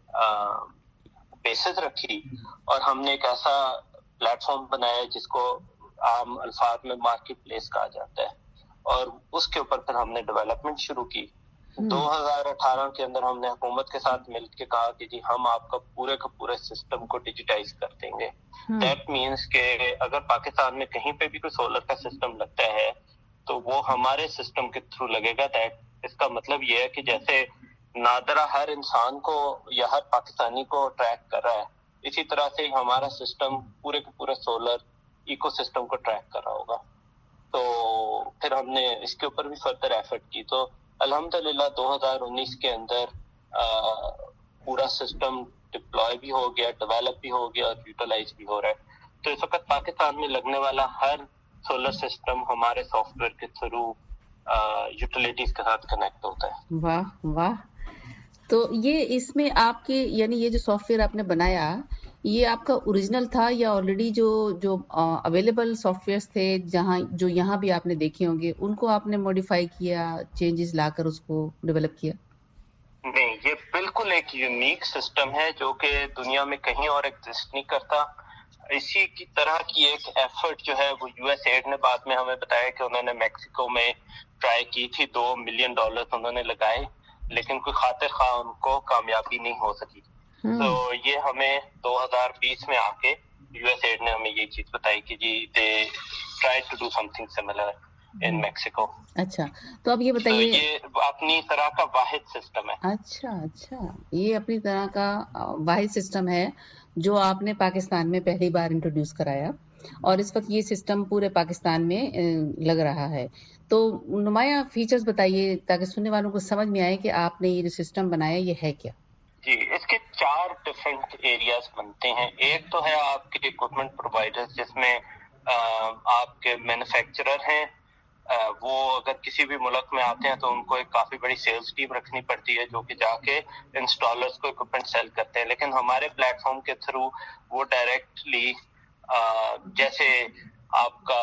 बेसिस रखी और हमने एक ऐसा प्लेटफॉर्म बनाया जिसको आम अल्फाज में मार्केट प्लेस कहा जाता है, और उसके ऊपर फिर हमने डेवलपमेंट शुरू की। 2018 के अंदर हमने हुकूमत के साथ मिलकर कहा कि जी हम आपका पूरे का पूरे सिस्टम को डिजिटाइज कर देंगे। दैट मीन्स के अगर पाकिस्तान में कहीं पे भी कोई सोलर का सिस्टम लगता है तो वो हमारे सिस्टम के थ्रू लगेगा। दैट इसका मतलब ये है कि जैसे नादरा हर इंसान को या हर पाकिस्तानी को ट्रैक कर रहा है, इसी तरह से हमारा सिस्टम पूरे के पूरे सोलर इकोसिस्टम को ट्रैक कर रहा होगा। तो फिर हमने इसके ऊपर भी फर्दर एफर्ट की। तो अल्हम्दुलिल्लाह 2019 के अंदर पूरा सिस्टम डिप्लॉय भी हो गया, डेवलप भी हो गया और यूटिलाइज भी हो रहा है। तो इस वक्त पाकिस्तान में लगने वाला हर सोलर सिस्टम हमारे सॉफ्टवेयर के थ्रू यूटिलिटीज के साथ कनेक्ट होता है। वाह वाह। तो ये इसमें आपके यानी ये जो सॉफ्टवेयर आपने बनाया ये आपका ओरिजिनल था या ऑलरेडी जो अवेलेबल सॉफ्टवेयर्स थे जो यहाँ भी आपने देखे होंगे उनको आपने मॉडिफाई किया, चेंजेस लाकर उसको डेवलप किया? नहीं, ये बिल्कुल एक यूनिक सिस्टम है जो कि दुनिया में कहीं और एग्जिस्ट नहीं करता। इसी की तरह की एक एफर्ट जो है वो यूएसएड ने बाद में हमें बताया कि उन्होंने मैक्सिको में ट्राई की थी, $2 मिलियन उन्होंने लगाए, लेकिन कोई खातिर खा उनको कामयाबी नहीं हो सकी। तो ये हमें 2020 में आके यूएसएड ने हमें ये चीज बताई कि जी they try to do something similar in Mexico. अच्छा, तो अब ये बताइए। तो ये अपनी तरह का वाहिद सिस्टम है। अच्छा, ये अपनी तरह का वाहिद सिस्टम है जो आपने पाकिस्तान में पहली बार इंट्रोड्यूस कराया और इस वक्त ये सिस्टम पूरे पाकिस्तान में लग रहा है। तो नुमाया फीचर्स बताइए ताकि सुनने वालों को समझ में आए कि आपने ये जो सिस्टम बनाया ये है क्या। जी, इसके 4 डिफरेंट एरियाज बनते हैं। एक तो है आपके इक्विपमेंट प्रोवाइडर्स, जिसमें आपके मैन्युफैक्चरर हैं, वो अगर किसी भी मुल्क में आते हैं तो उनको एक काफी बड़ी सेल्स टीम रखनी पड़ती है जो कि जाके इंस्टॉलर्स को इक्विपमेंट सेल करते हैं। लेकिन हमारे प्लेटफॉर्म के थ्रू वो डायरेक्टली जैसे आपका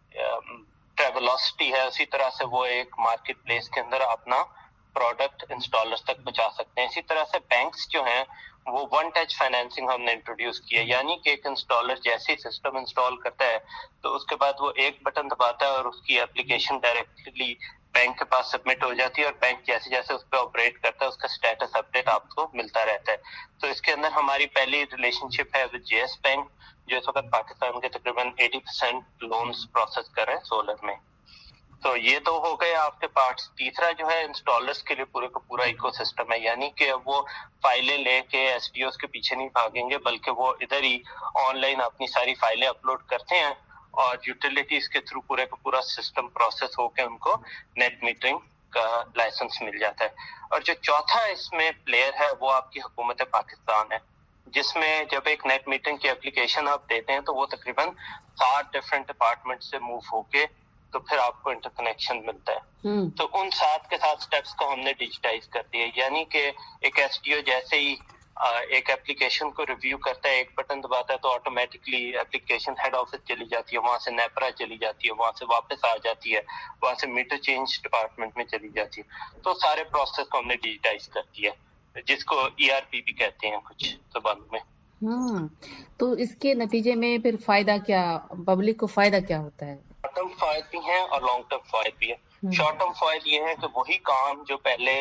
ट्रेवलॉसिटी है उसी तरह से वो एक मार्केट प्लेस के अंदर अपना प्रोडक्ट इंस्टॉलर्स तक पहुंचा सकते हैं। इसी तरह से बैंक्स जो हैं वो 1 टच फाइनेंसिंग हमने इंट्रोड्यूस की है, यानी कि एक इंस्टॉलर जैसे ही सिस्टम इंस्टॉल करता है तो उसके बाद वो एक बटन दबाता है और उसकी एप्लीकेशन डायरेक्टली बैंक के पास सबमिट हो जाती है और बैंक जैसे जैसे उस पर ऑपरेट करता है उसका स्टेटस अपडेट आपको मिलता रहता है। तो इसके अंदर हमारी पहली रिलेशनशिप है विद जेएस बैंक, जो इस वक्त पाकिस्तान के तकरीबन 80% लोन्स प्रोसेस कर रहे हैं सोलर में। तो ये तो हो गए आपके पार्ट्स। तीसरा जो है इंस्टॉलर्स के लिए पूरे का पूरा इकोसिस्टम है, यानी कि अब वो फाइलें लेके एसडीओस के पीछे नहीं भागेंगे, बल्कि वो इधर ही ऑनलाइन अपनी सारी फाइलें अपलोड करते हैं और यूटिलिटीज के थ्रू पूरे का पूरा सिस्टम प्रोसेस होकर उनको नेट मीटरिंग का लाइसेंस मिल जाता है। और जो चौथा इसमें प्लेयर है वो आपकी हुकूमत पाकिस्तान है, जिसमें जब एक नेट मीटरिंग की एप्लीकेशन आप देते हैं तो वो तकरीबन 7 डिफरेंट डिपार्टमेंट से मूव होके तो फिर आपको इंटरकनेक्शन मिलता है। तो उन 7 के 7 स्टेप्स को हमने डिजिटाइज कर दिया, यानी कि एक एसडीओ जैसे ही एक एप्लीकेशन को रिव्यू करता है, एक बटन दबाता है तो ऑटोमेटिकली एप्लीकेशन हेड ऑफिस चली जाती है, वहां से नेपरा चली जाती है, वहां से वापस आ जाती है, वहां से मीटर चेंज डिपार्टमेंट में चली जाती है। तो सारे प्रोसेस को हमने डिजिटाइज कर दिया, जिसको ईआरपी भी कहते हैं कुछ जबानों में। तो इसके नतीजे में फिर फायदा क्या, पब्लिक को फायदा क्या होता है? शॉर्ट टर्म फायदे भी हैं और लॉन्ग टर्म फायदे भी है। शॉर्ट टर्म फायदे ये है कि वही काम जो पहले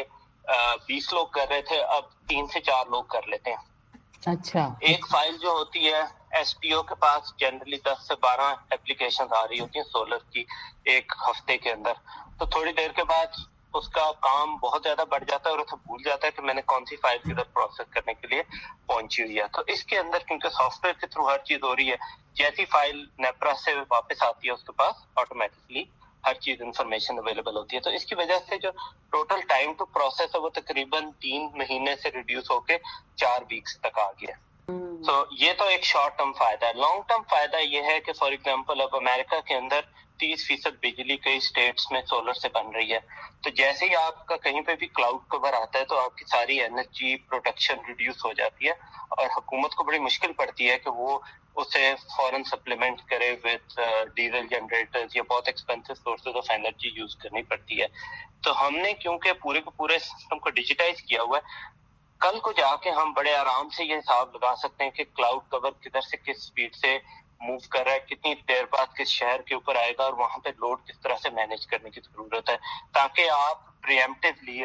20 लोग कर रहे थे अब 3 से 4 लोग कर लेते हैं। अच्छा। एक फाइल जो होती है एसपीओ के पास जनरली 10 से 12 एप्लीकेशन आ रही होती है सोलर की एक हफ्ते के अंदर, तो थोड़ी देर के बाद उसका काम बहुत ज्यादा बढ़ जाता है और उसे भूल जाता है कि मैंने कौन सी फाइल किधर प्रोसेस करने के लिए पहुंची हुई है। तो इसके अंदर क्योंकि सॉफ्टवेयर के थ्रू हर चीज हो रही है, जैसी फाइल नेपरा से वापस आती है उसके पास ऑटोमेटिकली हर चीज इंफॉर्मेशन अवेलेबल होती है। तो इसकी वजह से जो टोटल टाइम टू प्रोसेस है वो तकरीबन 3 महीने से रिड्यूस होके 4 वीक्स तक आ गया। तो ये तो एक शॉर्ट टर्म फायदा है। लॉन्ग टर्म फायदा ये है कि फॉर एग्जांपल अब अमेरिका के अंदर 30% बिजली कई स्टेट्स में सोलर से बन रही है, तो जैसे ही आपका कहीं पे भी क्लाउड कवर आता है तो आपकी सारी एनर्जी प्रोडक्शन रिड्यूस हो जाती है और हुकूमत को बड़ी मुश्किल पड़ती है कि वो उसे फौरन सप्लीमेंट करे विद डीजल जनरेटर्स या बहुत expensive sources of energy use करनी पड़ती है। तो हमने क्योंकि पूरे के पूरे सिस्टम को डिजिटाइज किया हुआ है, कल को जाके हम बड़े आराम से ये हिसाब लगा सकते हैं कि क्लाउड कवर किधर से किस स्पीड से मूव कर रहा है, कितनी देर बाद किस शहर के ऊपर आएगा और वहां पे लोड किस तरह से मैनेज करने की जरूरत है, ताकि आप प्रीएम्प्टिवली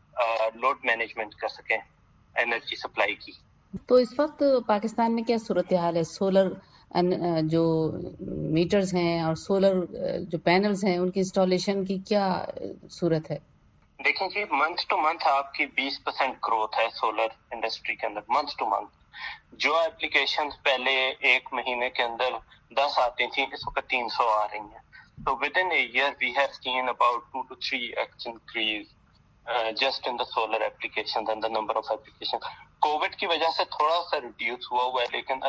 लोड मैनेजमेंट कर सकें एनर्जी सप्लाई की। तो इस वक्त पाकिस्तान में क्या सूरत हाल है? सोलर जो मीटर्स हैं और सोलर जो पैनल्स हैं उनकी इंस्टॉलेशन की क्या सूरत है? देखें जी, मंथ टू मंथ आपकी 20% ग्रोथ है सोलर इंडस्ट्री के अंदर, मंथ टू मंथ। जो एप्लीकेशंस पहले 1 महीने के अंदर 10 आती थी, इस वक्त 300 आ रही हैं। तो within a year we have seen about 2 to 3x increase just in the solar applications and the number of applications. Covid की वजह से थोड़ा सा रिड्यूस हुआ है, लेकिन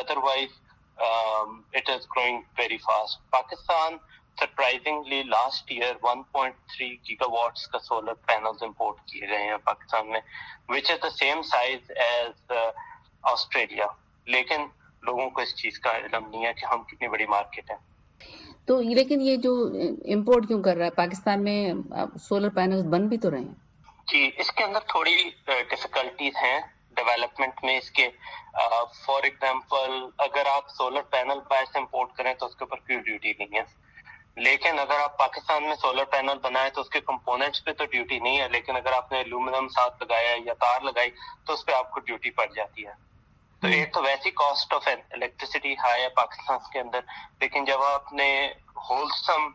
otherwise it is growing very fast. Pakistan surprisingly last year 1.3 gigawatts का solar panels import किए गए हैं पाकिस्तान में, which is the same size as Australia, लेकिन लोगों को इस चीज का इल्म नहीं है कि हम कितनी बड़ी मार्केट है। तो लेकिन ये जो इंपोर्ट क्यों कर रहा है? पाकिस्तान में सोलर पैनल्स बन भी तो रहे हैं। जी, इसके अंदर थोड़ी डिफिकल्टीज हैं डेवलपमेंट में इसके। फॉर एग्जांपल अगर आप सोलर पैनल बाहर से इंपोर्ट करें तो उसके ऊपर कोई ड्यूटी नहीं है, लेकिन अगर आप पाकिस्तान में सोलर पैनल बनाए तो उसके कंपोनेंट्स पे तो ड्यूटी नहीं है, लेकिन अगर आपने एल्यूमिनियम साथ लगाया या तार लगाई तो उस पर आपको ड्यूटी पड़ जाती है। तो एक तो वैसी कॉस्ट ऑफ इलेक्ट्रिसिटी हाई है पाकिस्तान के अंदर, लेकिन जब आपने होलसम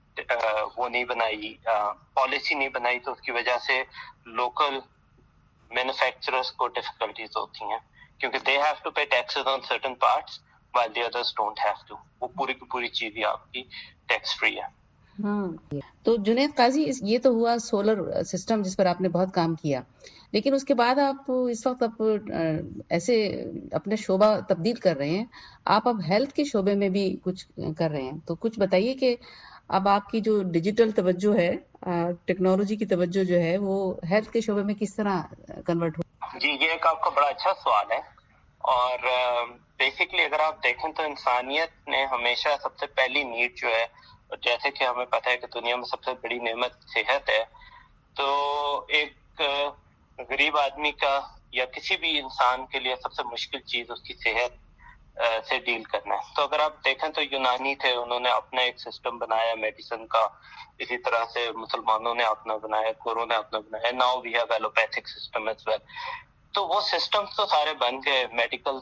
वो नहीं बनाई, पॉलिसी नहीं बनाई, तो उसकी वजह से लोकल मैन्युफैक्चरर्स को डिफिकल्टीज होती हैं, क्योंकि they have to pay taxes on certain parts while the others don't have to. वो पूरी की पूरी चीज ही आपकी टैक्स फ्री है। तो जुनैद काजी, ये तो हुआ सोलर सिस्टम जिस पर आपने बहुत काम किया, लेकिन उसके बाद आप इस वक्त आप ऐसे अपने शोबा तब्दील कर रहे हैं, आप अब हेल्थ के शोबे में भी कुछ कर रहे हैं। तो कुछ बताइए कि अब आपकी जो डिजिटल तवज्जो है, टेक्नोलॉजी की तवज्जो जो है, वो हेल्थ के शोबे में किस तरह कन्वर्ट हो? जी, ये एक आपका बड़ा अच्छा सवाल है। और बेसिकली अगर आप देखें तो इंसानियत ने हमेशा सबसे पहली नीड जो है, जैसे कि हमें पता है कि दुनिया में सबसे बड़ी नेमत सेहत है, तो एक गरीब आदमी का या किसी भी इंसान के लिए सबसे मुश्किल चीज उसकी सेहत سے ڈیل کرنا ہے. تو اگر آپ دیکھیں تو یونانی تھے, انہوں نے اپنا ایک سسٹم بنایا میڈیسن کا, اسی طرح سے مسلمانوں نے اپنا بنایا, گوروں نے اپنا بنایا. Now we have allopathic system as well. تو وہ سسٹمز تو سارے بن گئے, میڈیکل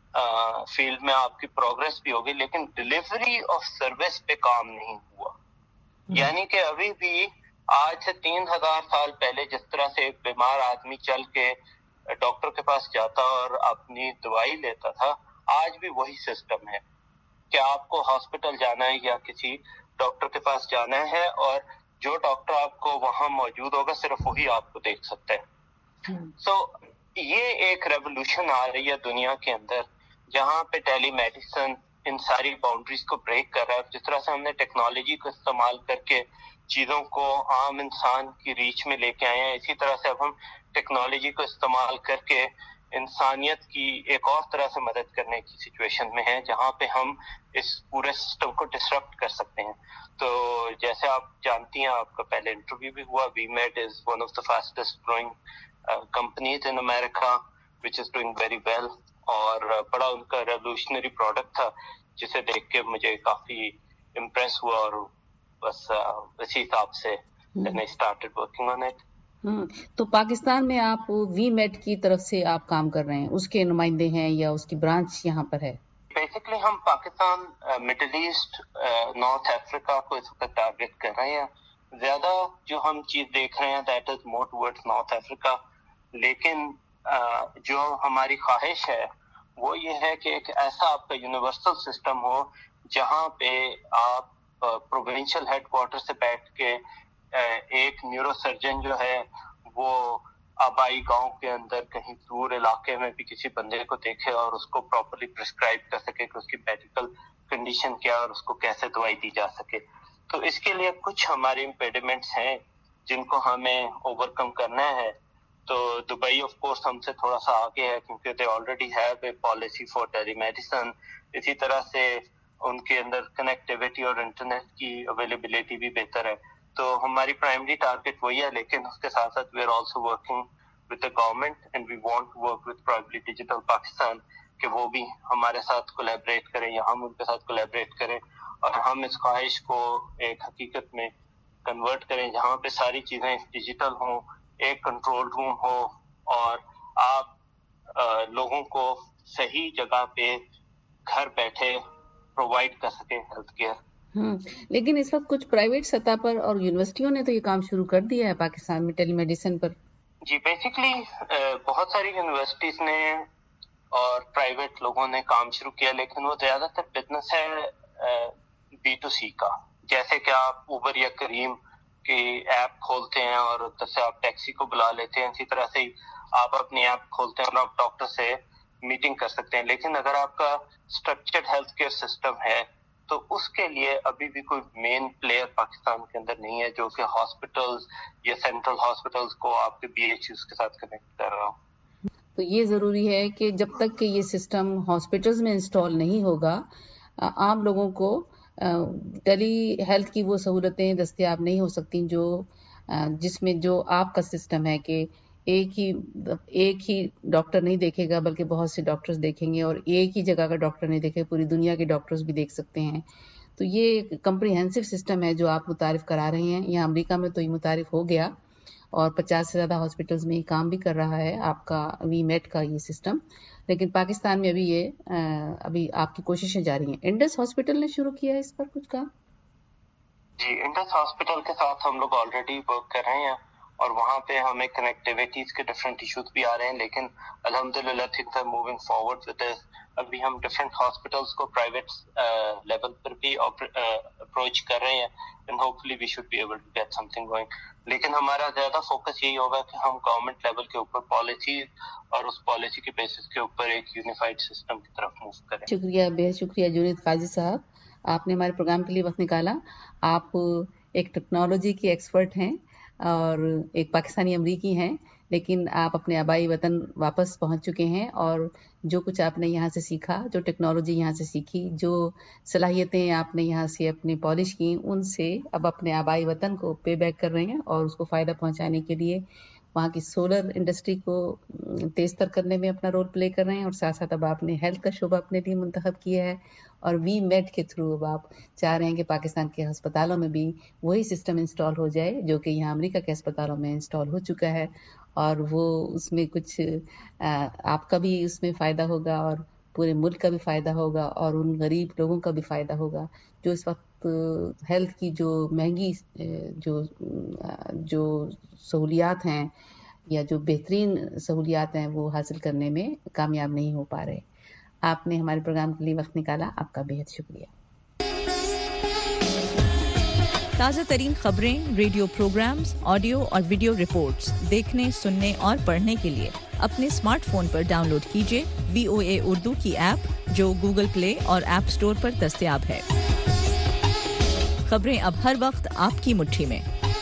فیلڈ میں آپ کی پروگرس بھی ہوگی, لیکن ڈلیوری آف سروس پہ کام نہیں ہوا. یعنی کہ ابھی بھی آج سے 3000 سال پہلے جس طرح سے ایک بیمار آدمی چل کے ڈاکٹر کے پاس جاتا اور اپنی دوائی لیتا تھا, آج بھی وہی سسٹم ہے کہ آپ کو ہاسپٹل جانا ہے یا کسی ڈاکٹر کے پاس جانا ہے, اور جو ڈاکٹر آپ کو وہاں موجود ہوگا صرف وہی آپ کو دیکھ سکتا ہے. سو یہ ایک ریولوشن آ رہی ہے دنیا کے اندر, جہاں پہ ٹیلی میڈیسن ان ساری باؤنڈریز کو بریک کر رہا ہے. جس طرح سے ہم نے ٹیکنالوجی کو استعمال کر کے چیزوں کو عام انسان کی ریچ میں لے کے آئے ہیں, اسی طرح سے اب ہم ٹیکنالوجی کو استعمال کر کے انسانیت کی ایک اور طرح سے مدد کرنے کی سچویشن میں ہیں, جہاں پہ ہم اس پورے سسٹم کو ڈسرپٹ کر سکتے ہیں. تو جیسے آپ جانتی ہیں, آپ کا پہلے انٹرویو بھی ہوا, we made us one of the fastest growing companies in America which is doing very well, اور بڑا ان کا ریولوشنری پروڈکٹ تھا جسے دیکھ کے مجھے کافی امپریس ہوا, اور بس اسی حساب سے I started working on it. تو پاکستان میں آپ وی میٹ کی طرف سے آپ کام کر رہے ہیں, اس کے نمائندے ہیں یا اس کی برانچ یہاں پر ہے؟ بیسکلی ہم Pakistan, Middle East, North Africa کو اس وقت ٹارگیٹ کر رہے ہیں. زیادہ جو ہم چیز دیکھ رہے ہیں that is more towards North Africa, لیکن جو ہماری خواہش ہے وہ یہ ہے کہ ایک ایسا آپ کا یونیورسل سسٹم ہو جہاں پہ آپ پروونشل ہیڈ کوارٹر سے بیٹھ کے ایک نیورو سرجن جو ہے وہ آبائی گاؤں کے اندر کہیں دور علاقے میں بھی کسی بندے کو دیکھے اور اس کو پراپرلی پرسکرائب کر سکے کہ اس کی میڈیکل کنڈیشن کیا اور اس کو کیسے دوائی دی جا سکے. تو اس کے لیے کچھ ہمارے امپیڈیمنٹس ہیں جن کو ہمیں اوور کم کرنا ہے. تو دبئی آف کورس ہم سے تھوڑا سا آگے ہے کیونکہ they already have a policy for telemedicine. اسی طرح سے ان کے اندر کنیکٹیوٹی اور انٹرنیٹ کی اویلیبلٹی بھی بہتر ہے. تو ہماری پرائمری ٹارگیٹ وہی ہے, لیکن اس کے ساتھ ساتھ we are also working with the government and we want to work with primary digital Pakistan کہ وہ بھی ہمارے ساتھ کولیبریٹ کریں یا ہم ان کے ساتھ کولیبریٹ کریں, اور ہم اس خواہش کو ایک حقیقت میں کنورٹ کریں جہاں پہ ساری چیزیں ڈیجیٹل ہوں, ایک کنٹرول روم ہو, اور آپ لوگوں کو صحیح جگہ پہ گھر بیٹھے پرووائڈ کر سکیں ہیلتھ کیئر. لیکن اس وقت کچھ پرائیویٹ سطح پر اور یونیورسٹیوں نے تو یہ کام شروع کر دیا ہے پاکستان میں ٹیلی میڈیسن پر. جی بیسکلی بہت ساری یونیورسٹیز نے اور پرائیویٹ لوگوں نے کام شروع کیا, لیکن وہ زیادہ تر بزنس ہے B2C کا. جیسے کہ آپ اوبر یا کریم کی ایپ کھولتے ہیں اور ادھر سے آپ ٹیکسی کو بلا لیتے ہیں, اسی طرح سے آپ اپنی ایپ کھولتے ہیں اور آپ ڈاکٹر سے میٹنگ کر سکتے ہیں. لیکن اگر آپ کا اسٹرکچرڈ ہیلتھ کیئر سسٹم ہے تو اس کے لیے ابھی بھی کوئی مین پلیئر پاکستان کے اندر نہیں ہے جو کہ ہاسپٹلز یا سینٹرل ہاسپٹلز کو آپ کے BHUs کے ساتھ کنیکٹ کر رہا ہوں. تو یہ ضروری ہے کہ جب تک کہ یہ سسٹم ہاسپٹلز میں انسٹال نہیں ہوگا, عام لوگوں کو ٹیلی ہیلتھ کی وہ سہولتیں دستیاب نہیں ہو سکتی جو جس میں جو آپ کا سسٹم ہے کہ ایک ہی ڈاکٹر نہیں دیکھے گا بلکہ بہت سے ڈاکٹرز دیکھیں گے, اور ایک ہی جگہ کا ڈاکٹر نہیں دیکھے, پوری دنیا کے ڈاکٹرز بھی دیکھ سکتے ہیں. تو یہ کمپریہنسو سسٹم ہے جو آپ متعارف کرا رہے ہیں. یہاں امریکہ میں تو یہ متعارف ہو گیا اور 50 سے زیادہ ہاسپٹلز میں یہ کام بھی کر رہا ہے آپ کا وی میٹ کا یہ سسٹم. لیکن پاکستان میں ابھی آپ کی کوششیں جاری ہیں. انڈس ہاسپٹل نے شروع کیا ہے اس پر کچھ کام؟ جی انڈس ہاسپٹل کے ساتھ ہم لوگ آلریڈی ورک کر رہے ہیں اور وہاں پہ ہمیں کنیکٹیوٹیز کے ڈفرینٹ ایشوز بھی آ رہے ہیں, لیکن الحمدللہ things are moving forward with this. ابھی ہم ڈفرینٹ ہاسپٹلس کو پرائیویٹ لیول پر بھی اپروچ کر رہے ہیں and hopefully we should be able to get something going. لیکن ہمارا زیادہ فوکس یہی ہوگا کہ ہم گورنمنٹ لیول کے اوپر پالیسی اور اس پالیسی کے بیسس کے اوپر ایک یونیفائڈ سسٹم کی طرف موو کریں. شکریہ, بے شکریہ جنید قاضی صاحب, آپ نے ہمارے پروگرام کے لیے وقت نکالا. آپ ایک ٹیکنالوجی کے ایکسپرٹ ہیں اور ایک پاکستانی امریکی ہیں, لیکن آپ اپنے آبائی وطن واپس پہنچ چکے ہیں اور جو کچھ آپ نے یہاں سے سیکھا, جو ٹیکنالوجی یہاں سے سیکھی, جو صلاحیتیں آپ نے یہاں سے اپنے پالش کی, ان سے اب اپنے آبائی وطن کو پے بیک کر رہے ہیں اور اس کو فائدہ پہنچانے کے لیے वहाँ की सोलर इंडस्ट्री को तेज तर करने में अपना रोल प्ले कर रहे हैं और साथ साथ अब आपने हेल्थ का शोबा अपने लिए मुंतखब किया है और वी मेड के थ्रू अब आप चाह रहे हैं कि पाकिस्तान के अस्पतालों में भी वही सिस्टम इंस्टॉल हो जाए जो कि यहाँ अमेरिका के अस्पतालों में इंस्टॉल हो चुका है और वो उसमें कुछ आपका भी उसमें फ़ायदा होगा और पूरे मुल्क का भी फ़ायदा होगा और उन गरीब लोगों का भी फ़ायदा होगा जो इस वक्त हेल्थ की जो महंगी जो सहूलियात हैं या जो बेहतरीन सहूलियात हैं वो हासिल करने में कामयाब नहीं हो पा रहे। आपने हमारे प्रोग्राम के लिए वक्त निकाला, आपका बेहद शुक्रिया। ताज़ा तरीन खबरें, रेडियो प्रोग्राम्स, ऑडियो और वीडियो रिपोर्ट्स देखने, सुनने और पढ़ने के लिए अपने स्मार्टफोन पर डाउनलोड कीजिए VOA उर्दू की ऐप जो गूगल प्ले और ऐप स्टोर पर दस्तयाब है। खबरें अब हर वक्त आपकी मुट्ठी में।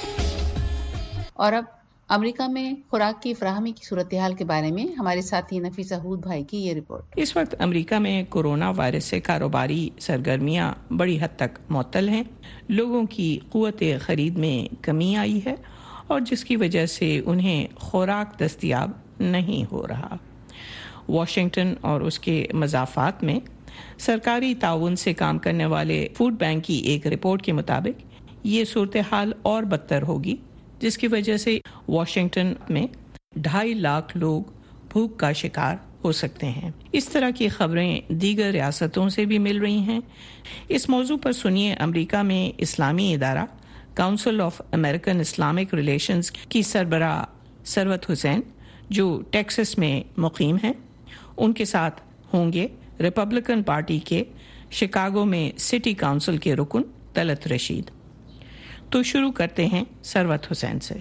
और अब अमेरिका में खुराक की फराहमी की सूरत हाल के बारे में हमारे साथी नफीसा हूद भाई की ये रिपोर्ट। इस वक्त अमेरिका में कोरोना वायरस से कारोबारी सरगर्मियां बड़ी हद तक मुअत्तल हैं। लोगों की क़ुव्वत खरीद में कमी आई है और जिसकी वजह से उन्हें खुराक दस्तयाब नहीं हो रहा। वाशिंगटन और उसके मज़ाफ़ात में सरकारी ताउन से काम करने वाले फूड बैंक की एक रिपोर्ट के मुताबिक ये सूरत हाल और बदतर होगी, जिसकी वजह से वाशिंगटन में 2.5 लाख लोग भूख का शिकार हो सकते हैं। इस तरह की खबरें दीगर रियासतों से भी मिल रही हैं। इस मौजू पर सुनिए अमेरिका में इस्लामी इदारा Council of American Islamic Relations की सरबरा सरवत हुसैन जो टेक्सास में मुकीम हैं। उनके साथ होंगे रिपब्लिकन पार्टी के शिकागो में सिटी काउंसिल के रुकन तलत रशीद। तो शुरू करते हैं सरवत हुसैन से।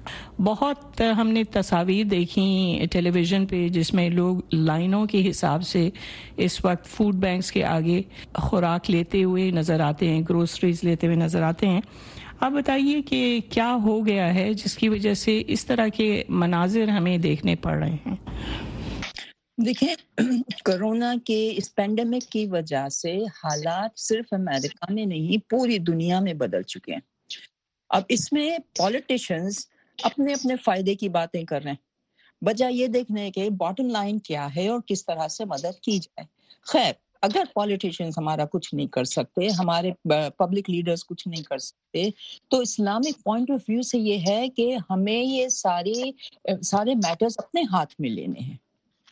बहुत हमने तस्वीर देखी टेलीविज़न पे जिसमें लोग लाइनों के हिसाब से इस वक्त फूड बैंक्स के आगे खुराक लेते हुए नज़र आते हैं, ग्रोसरीज लेते हुए नज़र आते हैं। आप बताइए कि क्या हो गया है जिसकी वजह से इस तरह के मनाजिर हमें देखने पड़ रहे हैं। देखिए, कोरोना के इस पेंडेमिक की वजह से हालात सिर्फ अमेरिका में नहीं पूरी दुनिया में बदल चुके हैं। अब इसमें पॉलिटिशियंस अपने अपने फायदे की बातें कर रहे हैं, बजाय ये देखने के बॉटम लाइन क्या है और किस तरह से मदद की जाए। खैर, अगर पॉलिटिशियंस हमारा कुछ नहीं कर सकते, हमारे पब्लिक लीडर्स कुछ नहीं कर सकते, तो इस्लामिक पॉइंट ऑफ व्यू से ये है कि हमें ये सारे मैटर्स अपने हाथ में लेने हैं।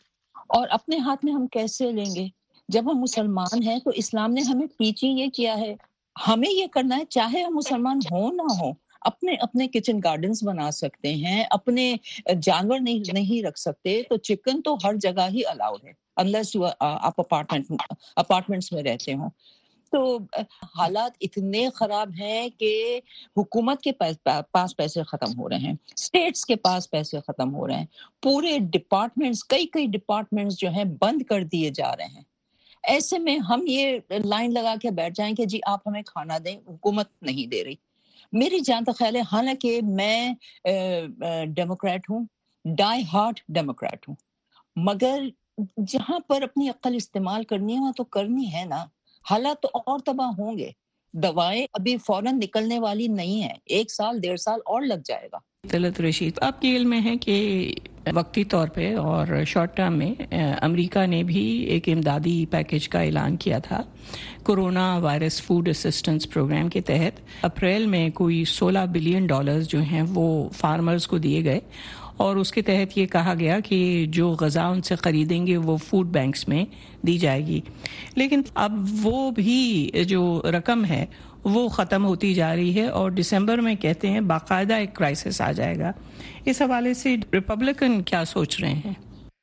और अपने हाथ में हम कैसे लेंगे? जब हम मुसलमान हैं तो इस्लाम ने हमें पीछे ये किया है, हमें ये करना है, चाहे हम मुसलमान हो ना हो। अपने अपने किचन गार्डन्स बना सकते हैं, अपने जानवर नहीं रख सकते, तो चिकन तो हर जगह ही अलाउड है अनलेस आप अपार्टमेंट्स में रहते हो। तो हालात इतने खराब हैं कि हुकूमत के पास पैसे खत्म हो रहे हैं, स्टेट्स के पास पैसे खत्म हो रहे हैं, पूरे डिपार्टमेंट्स कई डिपार्टमेंट्स जो हैं बंद कर दिए जा रहे हैं। ऐसे में हम ये लाइन लगा के बैठ जाएं कि जी आप हमें खाना दें, हुकूमत नहीं दे रही। मेरी जान तो ख्याल है, हालांकि मैं डेमोक्रेट हूँ, डाई हार्ड डेमोक्रेट हूँ, मगर जहां पर अपनी अक्ल इस्तेमाल करनी है वहां तो करनी है ना। हालात तो और तबाह होंगे, दवाएं अभी फौरन निकलने वाली नहीं है, 1 साल 1.5 साल और लग जाएगा। तलत रशीद, आपके इल्म में है कि वक्ती तौर पे और शॉर्ट टर्म में अमेरिका ने भी एक इमदादी पैकेज का ऐलान किया था। Corona virus food assistance programme के तहत अप्रैल में कोई $16 बिलियन जो हैं वो फार्मर्स को दिए गए और उसके तहत ये कहा गया कि जो ग़ज़ा उनसे ख़रीदेंगे वो फूड बैंक्स में दी जाएगी। लेकिन अब वो भी जो रकम है वो ख़त्म होती जा रही है और दिसंबर में कहते हैं बाकायदा एक क्राइसिस आ जाएगा। इस हवाले से रिपब्लिकन क्या सोच रहे हैं?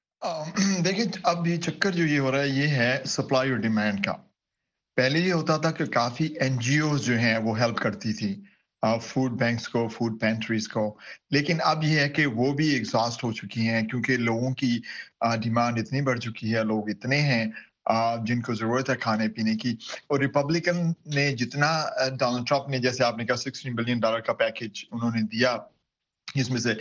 देखिए, अब ये चक्कर जो ये हो रहा है ये है सप्लाई और डिमांड का। पहले ये होता था कि काफ़ी NGOs जो हैं वो हेल्प करती थी फूड बैंक्स को, फूड पेंट्रीज को, लेकिन अब ये है कि वो भी एग्जॉस्ट हो चुकी हैं क्योंकि लोगों की डिमांड इतनी बढ़ चुकी है, लोग इतने हैं जिनको जरूरत है खाने पीने की। और रिपब्लिकन ने जितना डोनाल्ड ट्रंप ने, जैसे आपने कहा $16 बिलियन का पैकेज उन्होंने दिया, इसमें से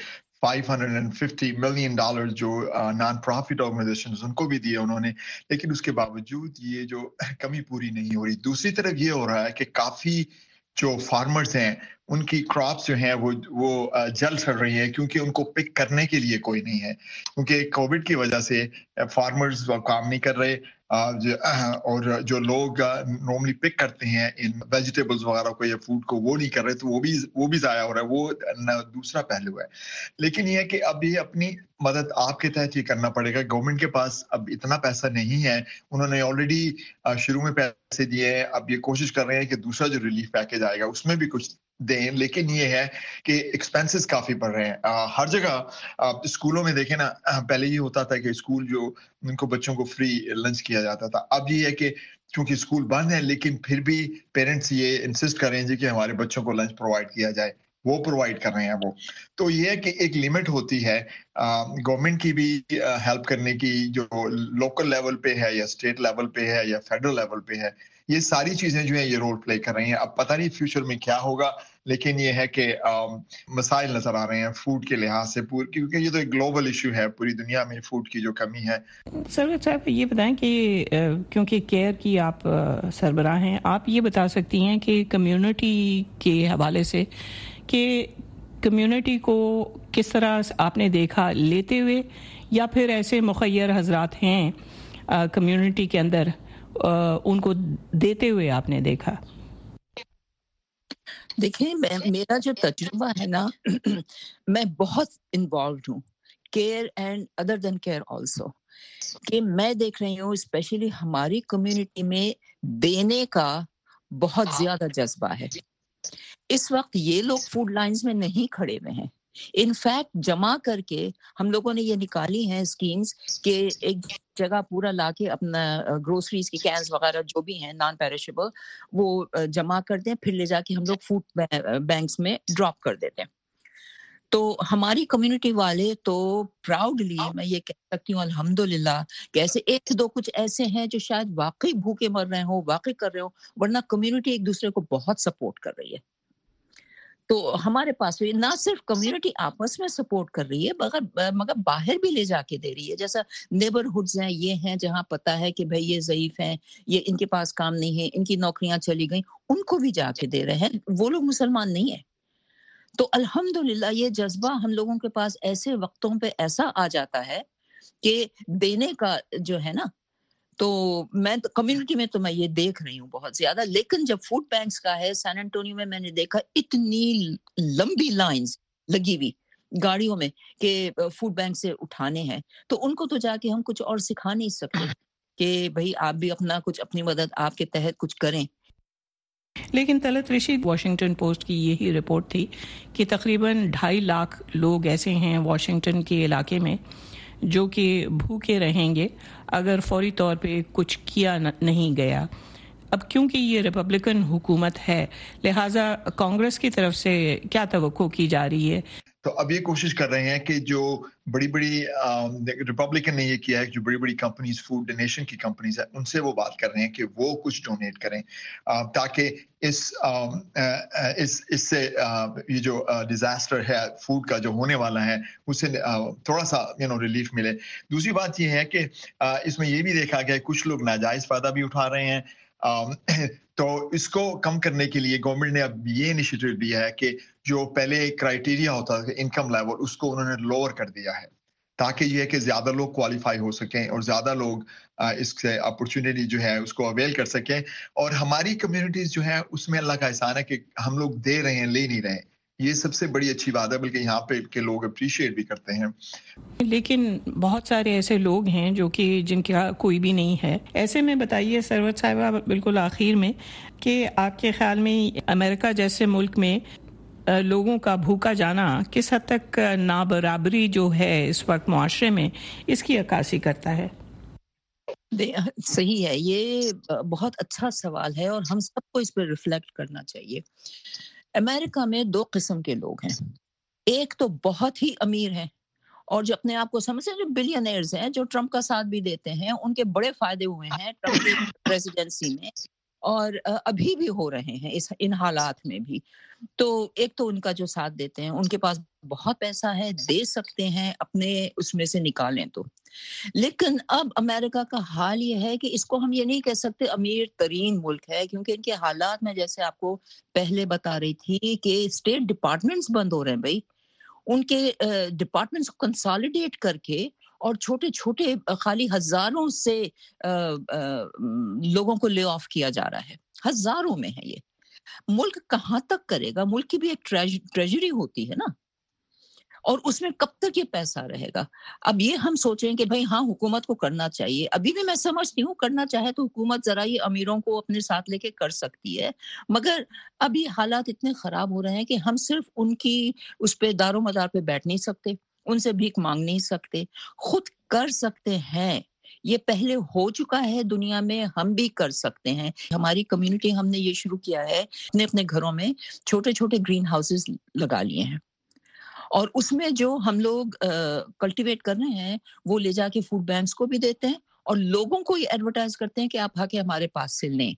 $550 मिलियन जो नॉन प्रॉफिट ऑर्गेनाइजेशंस उनको भी दिए उन्होंने, लेकिन उसके बावजूद ये जो कमी पूरी नहीं हो रही। दूसरी तरफ ये हो रहा है कि काफी جو فارمرز ہیں ان کی کراپس جو ہیں وہ جل سڑ رہی ہیں کیونکہ ان کو پک کرنے کے لیے کوئی نہیں ہے, کیونکہ کووڈ کی وجہ سے فارمرز کام نہیں کر رہے, اور جو لوگ نارملی پک کرتے ہیں ان ویجیٹیبلز وغیرہ کو یا فوڈ کو وہ نہیں کر رہے, تو وہ بھی ضائع ہو رہا ہے. وہ دوسرا پہلو ہے. لیکن یہ کہ اب یہ اپنی مدد آپ کے تحت یہ کرنا پڑے گا. گورنمنٹ کے پاس اب اتنا پیسہ نہیں ہے, انہوں نے آلریڈی شروع میں پیسے دیے ہیں, اب یہ کوشش کر رہے ہیں کہ دوسرا جو ریلیف پیکیج آئے گا اس میں بھی کچھ دیں. لیکن یہ ہے کہ ایکسپینسز کافی بڑھ رہے ہیں ہر جگہ. اسکولوں میں دیکھیں نا, پہلے یہ ہوتا تھا کہ اسکول جو ان کو بچوں کو فری لنچ کیا جاتا تھا, اب یہ ہے کہ کیونکہ اسکول بند ہے لیکن پھر بھی پیرنٹس یہ انسسٹ کر رہے ہیں کہ ہمارے بچوں کو لنچ پرووائڈ کیا جائے, وہ پرووائڈ کر رہے ہیں وہ. تو یہ ہے کہ ایک لمٹ ہوتی ہے گورنمنٹ کی بھی ہیلپ کرنے کی, جو لوکل لیول پہ ہے یا اسٹیٹ لیول پہ ہے یا فیڈرل لیول پہ ہے. یہ ساری چیزیں جو ہیں یہ رول پلے کر رہی ہیں. اب پتہ نہیں فیوچر میں کیا ہوگا, لیکن یہ ہے کہ مسائل نظر آ رہے ہیں فوڈ کے لحاظ سے, کیونکہ یہ تو ایک گلوبل ایشو ہے, پوری دنیا میں فوڈ کی جو کمی ہے. سروت صاحب یہ بتائیں کہ کیونکہ کیئر کی آپ سربراہ ہیں, آپ یہ بتا سکتی ہیں کہ کمیونٹی کے حوالے سے کہ کمیونٹی کو کس طرح آپ نے دیکھا لیتے ہوئے, یا پھر ایسے مخیر حضرات ہیں کمیونٹی کے اندر ان کو دیتے ہوئے آپ نے دیکھا؟ دیکھیں میرا جو تجربہ ہے نا, میں بہت انوالوڈ ہوں care and other than care also, کہ میں دیکھ رہی ہوں اسپیشلی ہماری کمیونٹی میں دینے کا بہت زیادہ جذبہ ہے. اس وقت یہ لوگ فوڈ لائنز میں نہیں کھڑے ہوئے ہیں. انفیکٹ جمع کر کے ہم لوگوں نے یہ نکالی ہیں اسکیمز کہ ایک جگہ پورا لا کے اپنا گروسریز کی کینز وغیرہ جو بھی ہیں نان پیرشیبل وہ جمع کر دیں, پھر لے جا کے ہم لوگ فوڈ بینکس میں ڈراپ کر دیتے ہیں. تو ہماری کمیونٹی والے تو پراؤڈلی میں یہ کہہ سکتی ہوں الحمدللہ کہ ایسے ایک دو کچھ ایسے ہیں جو شاید واقعی بھوکے مر رہے ہوں, واقعی کر رہے ہوں, ورنہ کمیونٹی ایک دوسرے کو بہت سپورٹ کر رہی ہے. تو ہمارے پاس نہ صرف کمیونٹی آپس میں سپورٹ کر رہی ہے مگر باہر بھی لے جا کے دے رہی ہے. جیسا نیبرہڈز ہیں, یہ ہیں جہاں پتہ ہے کہ بھئی یہ ضعیف ہیں, یہ ان کے پاس کام نہیں ہے, ان کی نوکریاں چلی گئیں, ان کو بھی جا کے دے رہے ہیں. وہ لوگ مسلمان نہیں ہیں. تو الحمدللہ یہ جذبہ ہم لوگوں کے پاس ایسے وقتوں پہ ایسا آ جاتا ہے کہ دینے کا جو ہے نا, تو میں کمیونٹی میں تو میں یہ دیکھ رہی ہوں بہت زیادہ. لیکن جب فوڈ بینکس کا ہے, سین انٹونیو میں نے دیکھا اتنی لمبی لائنز لگی ہوئی گاڑیوں میں کہ فوڈ بینک سے اٹھانے ہیں, تو ان کو تو جا کے ہم کچھ اور سکھا نہیں سکتے کہ بھئی آپ بھی اپنا کچھ اپنی مدد آپ کے تحت کچھ کریں. لیکن طلعت رشید, واشنگٹن پوسٹ کی یہی رپورٹ تھی کہ تقریباً 2.5 لاکھ لوگ ایسے ہیں واشنگٹن کے علاقے میں جو کہ بھوکے رہیں گے اگر فوری طور پہ کچھ کیا نہیں گیا. اب کیونکہ یہ ریپبلکن حکومت ہے, لہٰذا کانگریس کی طرف سے کیا توقع کی جا رہی ہے؟ تو اب یہ کوشش کر رہے ہیں کہ جو بڑی بڑی ریپبلکن نے یہ کیا ہے, جو بڑی بڑی کمپنیز فوڈ ڈونیشن کی کمپنیز ہیں ان سے وہ بات کر رہے ہیں کہ وہ کچھ ڈونیٹ کریں تاکہ اس سے یہ جو ڈیزاسٹر ہے فوڈ کا جو ہونے والا ہے اس سے تھوڑا سا ریلیف ملے. دوسری بات یہ ہے کہ اس میں یہ بھی دیکھا گیا کچھ لوگ ناجائز فائدہ بھی اٹھا رہے ہیں, تو اس کو کم کرنے کے لیے گورنمنٹ نے اب یہ انیشیٹو لیا ہے کہ جو پہلے کرائیٹیریا ہوتا تھا انکم لیول, اس کو انہوں نے لوور کر دیا ہے تاکہ یہ ہے کہ زیادہ لوگ کوالیفائی ہو سکیں اور زیادہ لوگ اس سے اپرچونٹی جو ہے اس کو اویل کر سکیں. اور ہماری کمیونٹیز جو ہے اس میں اللہ کا احسان ہے کہ ہم لوگ دے رہے ہیں, لے نہیں رہے. یہ سب سے بڑی اچھی بات ہے, بلکہ یہاں پہ کے لوگ اپریشیٹ بھی کرتے ہیں. لیکن بہت سارے ایسے لوگ ہیں جو کہ جن کا کوئی بھی نہیں ہے. ایسے میں بتائیے سروت صاحبہ بالکل آخر میں کہ آپ کے خیال میں امریکہ جیسے ملک میں لوگوں کا بھوکا جانا کس حد تک نابرابری جو ہے اس وقت معاشرے میں اس کی عکاسی کرتا ہے؟ صحیح ہے, یہ بہت اچھا سوال ہے اور ہم سب کو اس پہ ریفلیکٹ کرنا چاہیے. امریکہ میں 2 قسم کے لوگ ہیں. ایک تو بہت ہی امیر ہیں اور جو اپنے آپ کو سمجھتے ہیں, جو بلینئرز ہیں, جو ٹرمپ کا ساتھ بھی دیتے ہیں, ان کے بڑے فائدے ہوئے ہیں ٹرمپ کی پریزیڈنسی میں, اور ابھی بھی ہو رہے ہیں ان حالات میں بھی. تو ایک تو ان کا جو ساتھ دیتے ہیں، ان کے پاس بہت پیسہ ہے، دے سکتے ہیں، اپنے اس میں سے نکالیں تو. لیکن اب امریکہ کا حال یہ ہے کہ اس کو ہم یہ نہیں کہہ سکتے امیر ترین ملک ہے، کیونکہ ان کے حالات میں جیسے آپ کو پہلے بتا رہی تھی کہ اسٹیٹ ڈپارٹمنٹس بند ہو رہے ہیں بھائی. ان کے ڈپارٹمنٹس کو کنسالیڈیٹ کر کے اور چھوٹے چھوٹے خالی ہزاروں سے لوگوں کو لے آف کیا جا رہا ہے، ہزاروں میں ہے. یہ ملک کہاں تک کرے گا؟ ملک کی بھی ایک ٹریجری ہوتی ہے نا، اور اس میں کب تک یہ پیسہ رہے گا؟ اب یہ ہم سوچیں کہ بھائی ہاں حکومت کو کرنا چاہیے، ابھی بھی میں سمجھتی ہوں کرنا چاہے تو حکومت ذرا یہ امیروں کو اپنے ساتھ لے کے کر سکتی ہے، مگر اب یہ حالات اتنے خراب ہو رہے ہیں کہ ہم صرف ان کی اس پہ دار و مدار پہ بیٹھ نہیں سکتے، ان سے بھیک مانگ نہیں سکتے، خود کر سکتے ہیں. یہ پہلے ہو چکا ہے دنیا میں، ہم بھی کر سکتے ہیں. ہماری کمیونٹی ہم نے یہ شروع کیا ہے، اپنے اپنے گھروں میں چھوٹے چھوٹے گرین ہاؤسز لگا لیے ہیں، اور اس میں جو ہم لوگ کلٹیویٹ کر رہے ہیں وہ لے جا کے فوڈ بینکس کو بھی دیتے ہیں، اور لوگوں کو یہ ایڈورٹائز کرتے ہیں کہ آپ آ کے ہمارے پاس سے لیں،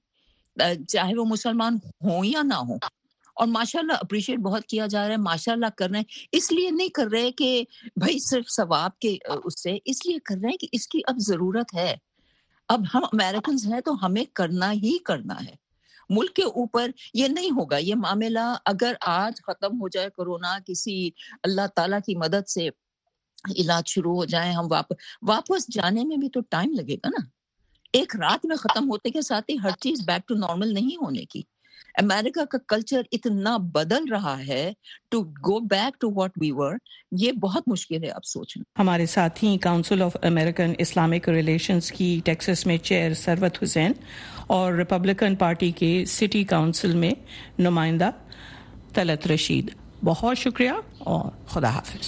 چاہے وہ مسلمان ہوں یا نہ ہوں. اور ماشاءاللہ اپریشیٹ بہت کیا جا رہا ہے، ماشاءاللہ کر رہے ہیں. اس لیے نہیں کر رہے کہ بھائی صرف ثواب کے اس سے، اس لیے کر رہے ہیں کہ اس کی اب ضرورت ہے. اب ہم امریکنز ہیں تو ہمیں کرنا ہی کرنا ہے. ملک کے اوپر یہ نہیں ہوگا یہ معاملہ. اگر آج ختم ہو جائے کرونا، کسی اللہ تعالیٰ کی مدد سے علاج شروع ہو جائے، ہم واپس جانے میں بھی تو ٹائم لگے گا نا. ایک رات میں ختم ہوتے کے ساتھ ہی ہر چیز بیک ٹو نارمل نہیں ہونے کی. امریکہ کا کلچر اتنا بدل رہا ہے، to go back to what we were, یہ بہت مشکل ہے اب سوچنا. ہمارے ساتھی council of American Islamic Relations کی ٹیکسس میں چیئر ثروت حسین اور ریپبلکن پارٹی کے سٹی کاؤنسل میں نمائندہ طلعت رشید، بہت شکریہ اور خدا حافظ.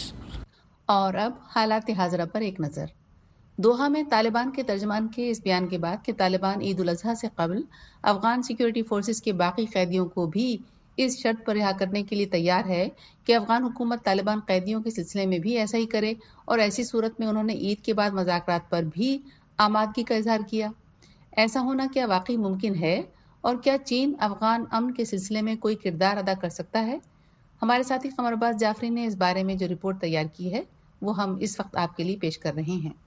اور اب حالات حاضرہ پر ایک نظر. دوحہ میں طالبان کے ترجمان کے اس بیان کے بعد کہ طالبان عید الاضحیٰ سے قبل افغان سیکیورٹی فورسز کے باقی قیدیوں کو بھی اس شرط پر رہا کرنے کے لیے تیار ہے کہ افغان حکومت طالبان قیدیوں کے سلسلے میں بھی ایسا ہی کرے، اور ایسی صورت میں انہوں نے عید کے بعد مذاکرات پر بھی آمادگی کا اظہار کیا. ایسا ہونا کیا واقعی ممکن ہے، اور کیا چین افغان امن کے سلسلے میں کوئی کردار ادا کر سکتا ہے؟ ہمارے ساتھی قمر عباس جعفری نے اس بارے میں جو رپورٹ تیار کی ہے وہ ہم اس وقت آپ کے لیے پیش کر رہے ہیں.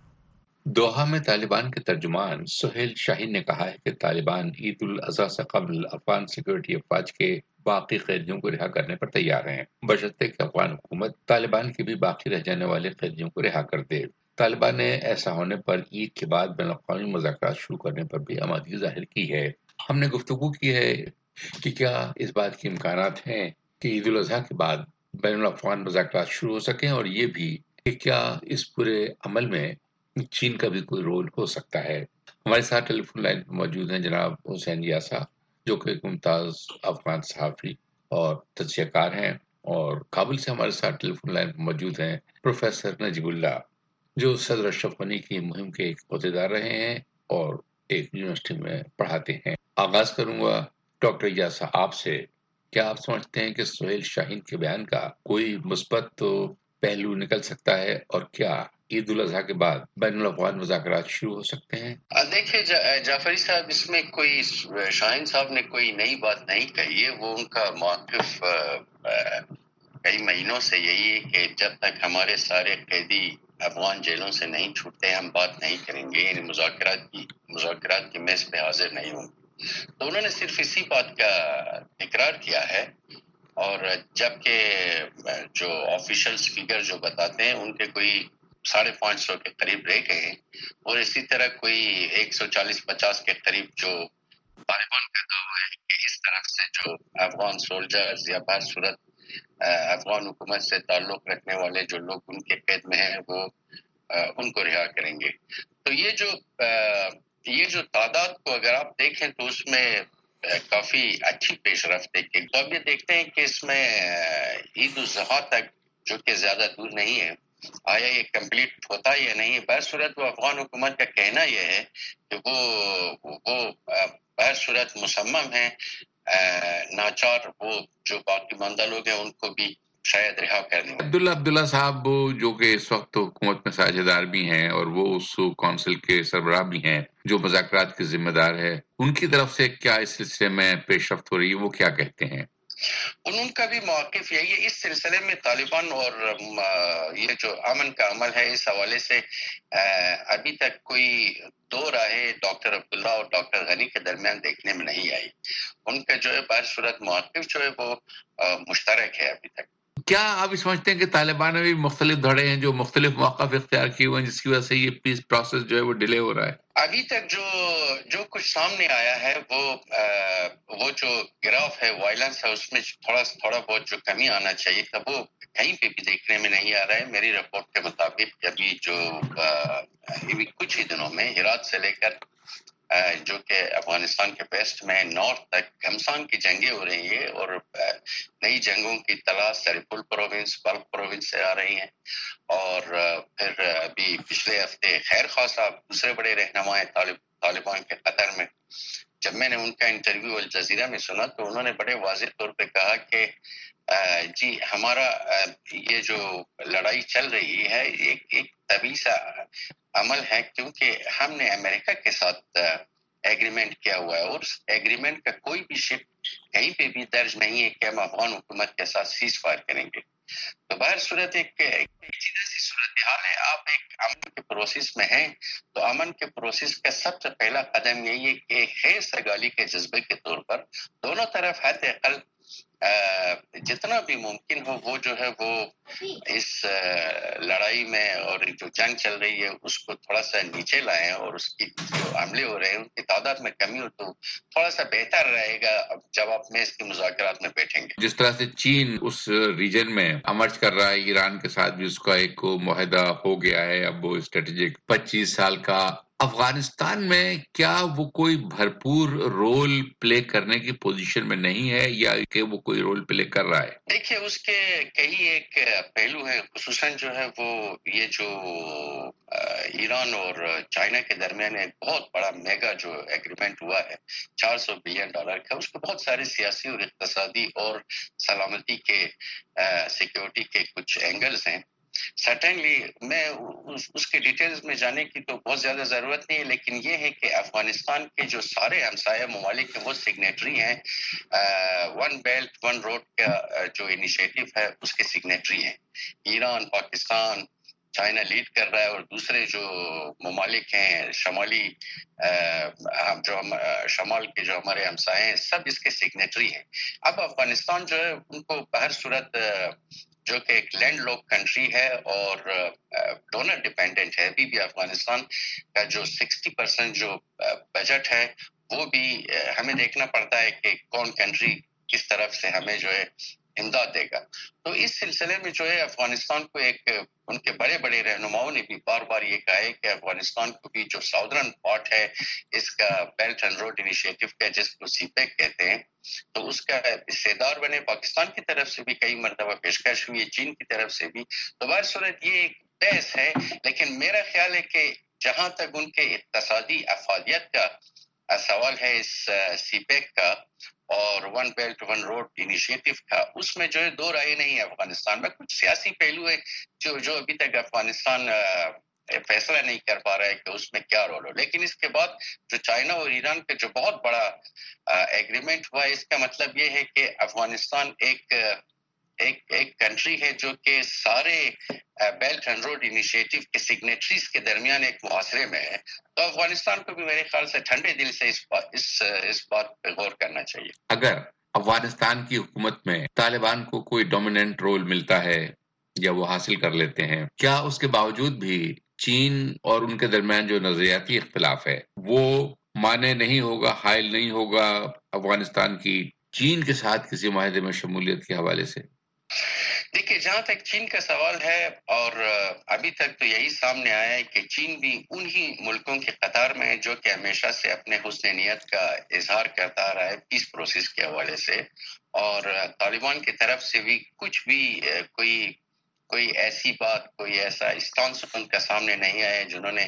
دوحہ میں طالبان کے ترجمان سہیل شاہین نے کہا ہے کہ طالبان عید الاضحیٰ سے قبل افغان سیکورٹی افواج کے باقی قیدیوں کو رہا کرنے پر تیار ہیں، بشرطے کہ افغان حکومت طالبان کے بھی باقی رہ جانے والے قیدیوں کو رہا کر دے. طالبان نے ایسا ہونے پر عید کے بعد بین الاقوامی مذاکرات شروع کرنے پر بھی آمادگی ظاہر کی ہے. ہم نے گفتگو کی ہے کہ کیا اس بات کے امکانات ہیں کہ عید الاضحیٰ کے بعد بین الاقوامی مذاکرات شروع ہو سکیں، اور یہ بھی کہ کیا اس پورے عمل میں چین کا بھی کوئی رول ہو سکتا ہے. ہمارے ساتھ ٹیلی فون لائن پر موجود ہیں جناب حسین یاسا، جو کہ ایک ممتاز افغان صحافی اور تجزیہ کار ہیں، اور کابل سے ہمارے ساتھ ٹیلی فون لائن پر موجود ہیں پروفیسر نجیب اللہ، جو صدر اشرف غنی کی مہم کے ایک عہدیدار رہے ہیں اور ایک یونیورسٹی میں پڑھاتے ہیں. آغاز کروں گا ڈاکٹر یاسا آپ سے. کیا آپ سمجھتے ہیں کہ سہیل شاہین کے بیان کا کوئی مثبت تو پہلو نکل سکتا ہے، اور کیا عید الاضحیٰ کے بعد بین الاقوامی مذاکرات شروع ہو سکتے ہیں؟ دیکھیے جعفری صاحب، اس میں کوئی شاہین صاحب نے کوئی نئی بات نہیں کہی ہے. وہ ان کا موقف کئی مہینوں سے یہی ہے کہ جب تک ہمارے سارے قیدی افغان جیلوں سے نہیں چھوٹتے ہم بات نہیں کریں گے، یعنی مذاکرات کی میز پہ حاضر نہیں ہوں. تو انہوں نے صرف اسی بات کا اقرار کیا ہے، اور جبکہ جو آفیشلز فگر جو بتاتے ہیں ان کے کوئی 550 کے قریب رہ گئے ہیں، اور اسی طرح کوئی 140-50 کے قریب جو طالبان کا دعویٰ ہے کہ اس طرف سے جو افغان سولجرز یا بہر صورت افغان حکومت سے تعلق رکھنے والے جو لوگ ان کے قید میں ہیں وہ ان کو رہا کریں گے. تو یہ جو تعداد کو اگر آپ دیکھیں تو اس میں کافی اچھی پیش رفت ہے. تو اب یہ دیکھتے ہیں کہ اس میں عید الاضحیٰ تک، جو کہ زیادہ دور نہیں ہے، آیا یہ کمپلیٹ ہوتا ہے یا نہیں. بہر صورت وہ افغان حکومت کا کہنا یہ ہے کہ وہ بہر صورت مصمم ہیں ناچار وہ جو باقی ماندہ لوگ ہیں ان کو بھی शायद रिहा करने। अब्दुल्ला साहब जो कि इस वक्त हुकूमत में साझेदार भी हैं और वो उस काउंसिल के सरबराह भी हैं जो मुज़ाकरात के जिम्मेदार है, उनकी तरफ से क्या इस सिलसिले में पेशरफ्त हो रही है, वो क्या कहते हैं? उनका भी मौक़िफ़ यही है। इस सिलसिले में तालिबान और ये जो अमन का अमल है, इस हवाले से अभी तक कोई दो राहें डॉक्टर अब्दुल्ला और डॉक्टर गनी के दरमियान देखने में नहीं आई। उनका जो है बहरसूरत मौक़िफ़ जो है वो मुश्तरक है अभी तक। क्या आप समझते हैं कि तालिबान में भी मुख्तलिफ धड़े हैं जो मुख्तलिफ मौक़िफ़ इख्तियार किए हुए हैं, जिसकी वजह से ये पीस प्रोसेस जो है वो डिले हो रहा है? अभी तक जो कुछ सामने आया है वो जो ग्राफ है वायलेंस है, उसमें थोड़ा बहुत जो कमी आना चाहिए था वो कहीं पे भी देखने में नहीं आ रहा है। मेरी रिपोर्ट के मुताबिक अभी जो अभी कुछ ही दिनों में हेरात से लेकर जो कि अफगानिस्तान के वेस्ट में नॉर्थ तक घमसान की जंगें हो रही है और नई जंगों की तलाश सरिपुल प्रोविंस, बल्ख प्रोविंस से आ रही हैं। और फिर अभी पिछले हफ्ते खैर खां साहब दूसरे बड़े रहनुमा हैं तालिबान के कतर में, जब मैंने उनका इंटरव्यू अल जजीरा में सुना तो उन्होंने बड़े वाज़ेह तौर पे कहा कि जी हमारा ये जो लड़ाई चल रही है एक तभी सा अमल है क्योंकि हमने अमेरिका के साथ एग्रीमेंट किया हुआ है और उस एग्रीमेंट का कोई भी शिप कहीं पे भी दर्ज नहीं है कि हम अफगान हुकूमत के साथ सीज फायर करेंगे। तो बाहर सूरत एक सीधा सी सूरत हाल है। आप एक अमन के प्रोसेस में हैं तो अमन के प्रोसेस का सबसे पहला कदम यही है कि खैर सगाली के जज्बे के तौर पर दोनों तरफ हद अकल जितना भी मुमकिन हो वो जो है वो इस लड़ाई में और जो जंग चल रही है उसको थोड़ा सा नीचे लाएं और उसकी जो हमले हो रहे हैं उनकी तादाद में कमी हो तो थोड़ा सा बेहतर रहेगा जब आप में इसके मुज़ाकरात में बैठेंगे। जिस तरह से चीन उस रीजन में अमर्ज कर रहा है, ईरान के साथ भी उसका एक मुआहदा हो गया है, अब वो स्ट्रेटेजिक 25 साल का। अफगानिस्तान में क्या वो कोई भरपूर रोल प्ले करने की पोजीशन में नहीं है या कि वो कोई रोल प्ले कर रहा है? देखिए उसके कई एक पहलू है, खुसूसन जो है वो ये जो ईरान और चाइना के दरमियान एक बहुत बड़ा मेगा जो एग्रीमेंट हुआ है $400 बिलियन का, उसके बहुत सारे सियासी और इक्तिसादी और सलामती के सिक्योरिटी के कुछ एंगल्स हैं। सर्टेनली मैं उसके डिटेल्स में जाने की तो बहुत ज्यादा जरूरत नहीं है, लेकिन ये है कि अफगानिस्तान के जो सारे हमसाया ममालिक हैं वो सिग्नेटरी हैं वन बेल्ट वन रोड का जो इनिशिएटिव है उसके सिग्नेटरी हैं। ईरान, पाकिस्तान, चाइना लीड कर रहा है और दूसरे जो ममालिक हैं शमाली शमाल के जो हमारे हमसाए हैं सब इसके सिग्नेटरी हैं। अब अफगानिस्तान जो है उनको हर सूरत जो कि एक लैंड लॉक कंट्री है और डोनर डिपेंडेंट है, अभी भी अफगानिस्तान का जो 60% जो बजट है वो भी हमें देखना पड़ता है कि कौन कंट्री किस तरफ से हमें जो है इमदाद देगा। तो इस सिलसिले में जो है अफगानिस्तान को एक उनके बड़े बड़े रहनुमाओं ने भी बार बार ये कहा है कि अफगानिस्तान को भी जो साउदर्न पार्ट है इसका बेल्ट एंड रोड इनिशिएटिव का जिसको सीपेक कहते हैं तो उसका हिस्सेदार बने। पाकिस्तान की तरफ से भी कई मरतबा पेशकश हुई है, चीन की तरफ से भी। तो बार सूरत ये एक बहस है, लेकिन मेरा ख्याल है कि जहां तक उनके इक्तिसादी अफादियत का सवाल है इस सीपेक का और one belt one road initiative का, उसमें जो है दो राय नहीं है अफगानिस्तान में। कुछ सियासी पहलू है जो अभी तक अफगानिस्तान फैसला नहीं कर पा रहा है कि उसमें क्या रोल हो। लेकिन इसके बाद जो चाइना और ईरान का जो बहुत बड़ा एग्रीमेंट हुआ है इसका मतलब ये है कि अफगानिस्तान एक कंट्री है जो कि सारे बेल्ट एंड रोड इनिशिएटिव के सिग्नेटरीज के दरमियान एक मुहासरे में है। तो अफगानिस्तान को भी मेरे ख्याल से ठंडे दिल से इस बात पे गौर करना चाहिए। अगर अफगानिस्तान की हुकूमत में तालिबान को कोई डोमिनेंट रोल मिलता है या वो हासिल कर लेते हैं, क्या उसके बावजूद भी चीन और उनके दरमियान जो नजरियाती इख्तिलाफ है वो माने नहीं होगा, हायल नहीं होगा अफगानिस्तान की चीन के साथ किसी माहदे में शमूलियत के हवाले से? देखिए जहां तक चीन का सवाल है और अभी तक तो यही सामने आया है कि चीन भी उन्हीं मुल्कों के कतार में है जो कि हमेशा से अपने हुस्न नियत का इजहार करता रहा है पीस प्रोसेस के हवाले से। और तालिबान की तरफ से भी कुछ भी कोई ऐसी बात, कोई ऐसा स्टांस उनका सामने नहीं आया जिन्होंने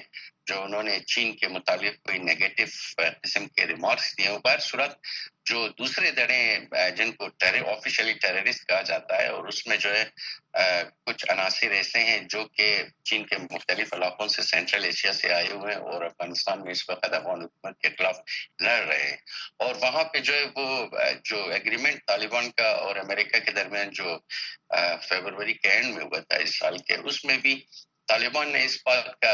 जो उन्होंने चीन के मुतालिक कोई नेगेटिव किस्म के रिमार्क्स दिए, ऊपर सूरत जो दूसरे धड़े जिनको ऑफिशियली टेररिस्ट कहा जाता है, और उसमें जो है कुछ अनासिर ऐसे हैं जो कि चीन के मुख्तलिफ इलाकों से सेंट्रल एशिया से आए हुए हैं और अफगानिस्तान में इस वक्त अफगान हुकूमत के खिलाफ लड़ रहे हैं। और वहाँ पे जो है वो जो एग्रीमेंट तालिबान का और अमेरिका के दरमियान जो फरवरी के एंड में हुआ था इस साल के, उसमें भी तालिबान ने इस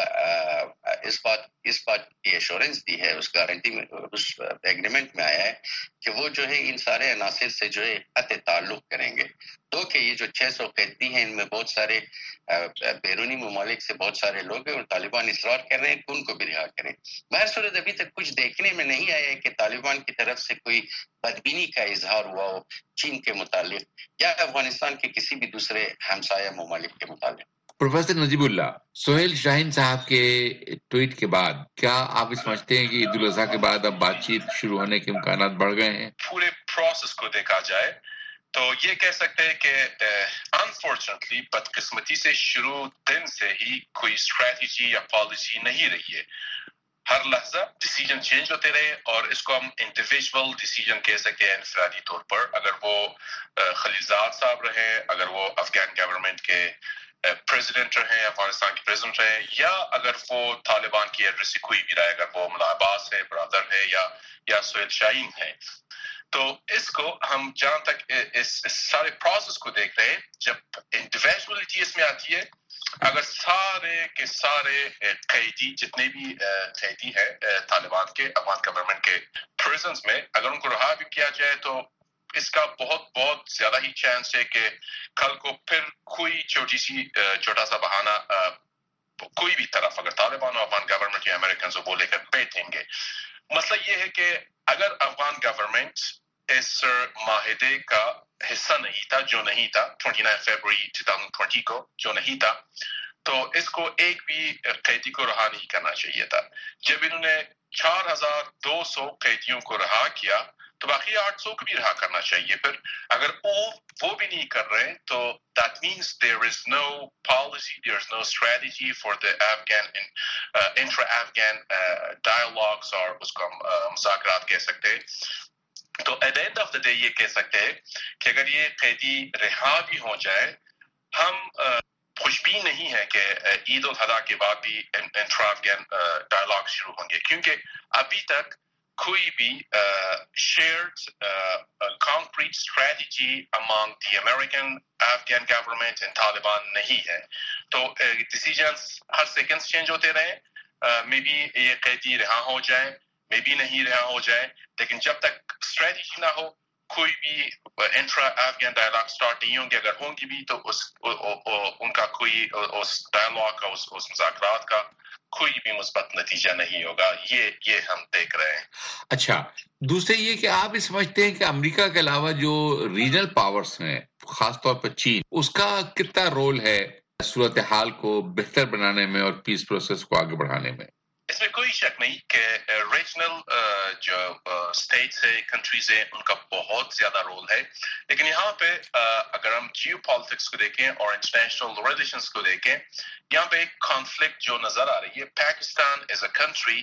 बात की एश्योरेंस दी है, उस गारंटी में, उस एग्रीमेंट में आया है कि वो जो है इन सारे अनासिर से जो है कत्ल ताल्लुक करेंगे। तो कि ये जो 600 कैदी हैं इनमें बहुत सारे बैरूनी ममालिक से बहुत सारे लोग हैं और तालिबान इसरार कर रहे हैं कि उनको भी रिहा करें। बहरसूरत अभी तक कुछ देखने में नहीं आया है कि तालिबान की तरफ से कोई बदबीनी का इजहार हुआ हो चीन के मुतालिक या अफगानिस्तान के किसी भी दूसरे हमसाया ममालिक के मुतालिक। प्रोफेसर नजीबुल्ला, सोहेल शाहीन साहब के ट्वीट के बाद क्या आप समझते हैं कि ईद उल अजहा के बाद अब बातचीत शुरू होने के इम्कान बढ़ गए हैं? पूरे प्रोसेस को देखा जाए तो ये कह सकते हैं कि अनफॉर्चुनेटली बदकिस्मती से शुरू दिन से ही कोई स्ट्रेटजी या पॉलिसी नहीं रही है। हर लहजा डिसीजन चेंज होते रहे और इसको हम इंडिविजुअल डिसीजन कह सकते हैं इंफरादी तौर पर। अगर वो खलीलजाद साहब रहे, अगर वो अफगान गवर्नमेंट के प्रेसिडेंट रहे, अफगानिस्तान के प्रेसिडेंट रहे, या अगर वो तालिबान की एड्रेस कोई भी रहे, अगर वो मुल्ला अब्बास है, ब्रदर है, या सोहेल शाहीन है, तो इसको हम जहां तक इस सारे प्रोसेस को देख रहे हैं, जब इंडिविजुअलिटी इसमें आती है, अगर सारे के सारे कैदी जितने भी कैदी है तालिबान के अफगान गवर्नमेंट के प्रिजन्स में, अगर उनको रहा भी किया जाए तो इसका बहुत ज्यादा ही चांस है कि कल को फिर कोई छोटा सा बहाना कोई भी तरफ, अगर तालिबान और अफगान गवर्नमेंट या अमेरिकन को लेकर बैठेंगे। मसला ये है कि अगर अफगान गवर्नमेंट इस माहिदे का हिस्सा नहीं था, जो नहीं था 29 फरवरी 2020 को जो नहीं था, तो इसको एक भी कैदी को रहा नहीं करना चाहिए था। जब इन्होंने 4200 कैदियों को रहा किया तो बाकी 800 को भी रहा करना चाहिए। फिर अगर वो भी नहीं कर रहे तो that means there is no policy, there is no strategy for the Afghan intra-Afghan dialogues, और उसको हम मुज़ाकरात कह सकते हैं। तो at the end of the day ये कह सकते हैं कि अगर ये कैदी रिहा भी हो जाए, हम खुशबीन नहीं है कि ईद उल अजहा के बाद भी इंट्रा-अफगान डायलॉग शुरू होंगे, क्योंकि अभी तक कोई भी shared concrete strategy among the American Afghan government and Taliban नहीं है। तो decisions हर सेकंड चेंज होते रहे, मे बी ये कैदी रिहा हो जाए, मे बी नहीं रिहा हो जाए, लेकिन जब तक स्ट्रेटजी ना हो कोई भी इंट्रा अफगान डायलॉग स्टार्ट नहीं होंगे। अगर होंगी भी तो उनका कोई उस डायलॉग का उस मुज़ाकरात का कोई भी मुस्बत नतीजा नहीं होगा। ये हम देख रहे हैं। अच्छा, दूसरे ये कि आप समझते हैं कि अमेरिका के अलावा जो रीजनल पावर्स हैं, खासतौर पर चीन, उसका कितना रोल है सूरत हाल को बेहतर बनाने में और पीस प्रोसेस को आगे बढ़ाने में? इसमें कोई शक नहीं कि रीजनल जो स्टेट्स है, कंट्रीज है, उनका बहुत ज्यादा रोल है। लेकिन यहाँ पे अगर हम जियो पॉलिटिक्स को देखें और इंटरनेशनल रिलेशंस को देखें, यहाँ पे एक कॉन्फ्लिक्ट जो नजर आ रही है। Pakistan is a country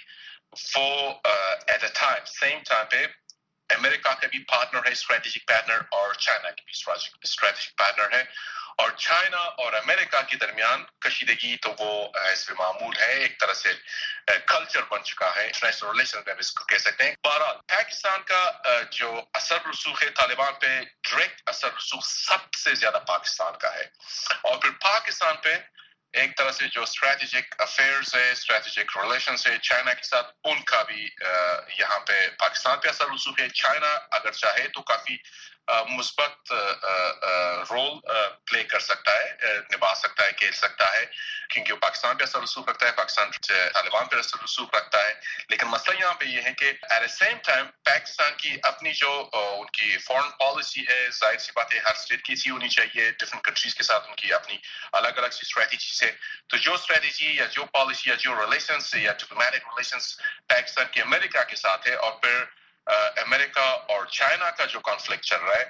for at a time same time पे अमेरिका का भी पार्टनर है, स्ट्रेटेजिक पार्टनर, और चाइना की भी स्ट्रेटेजिक पार्टनर है। और चाइना और अमेरिका के दरमियान कशीदगी तो वो इसमें मामूल है, एक तरह से कल्चर बन चुका है इंटरनेशनल रिलेशन में, इसको कह सकते हैं। बहरहाल पाकिस्तान का जो असर रसूख है तालिबान पे, डायरेक्ट असर रसूख सबसे ज्यादा पाकिस्तान का है। और फिर पाकिस्तान पे एक तरह से जो स्ट्रेटेजिक अफेयर्स है, स्ट्रेटेजिक रिलेशंस है चाइना के साथ, उनका भी यहाँ पे पाकिस्तान पे असर रसूख है। चाइना अगर चाहे तो काफी मुस्बत रोल प्ले कर सकता है, निभा सकता है, खेल सकता है, क्योंकि वो पाकिस्तान पे असर रसूख रखता है, पाकिस्तान तालिबान पे असर रसूख रखता है। लेकिन मसला यहाँ पे ये है कि at the same time Pakistan की अपनी जो उनकी फॉरेन पॉलिसी है, जाहिर सी बात है हर स्टेट की सी होनी चाहिए, डिफरेंट कंट्रीज के साथ उनकी अपनी अलग अलग सी स्ट्रेटेजी से। तो जो स्ट्रेटेजी या जो पॉलिसी या जो रिलेशंस या डिप्लोमेटिक रिलेशंस पाकिस्तान की अमेरिका के साथ है, और फिर अमेरिका और चाइना का जो कॉन्फ्लिक्ट चल रहा है,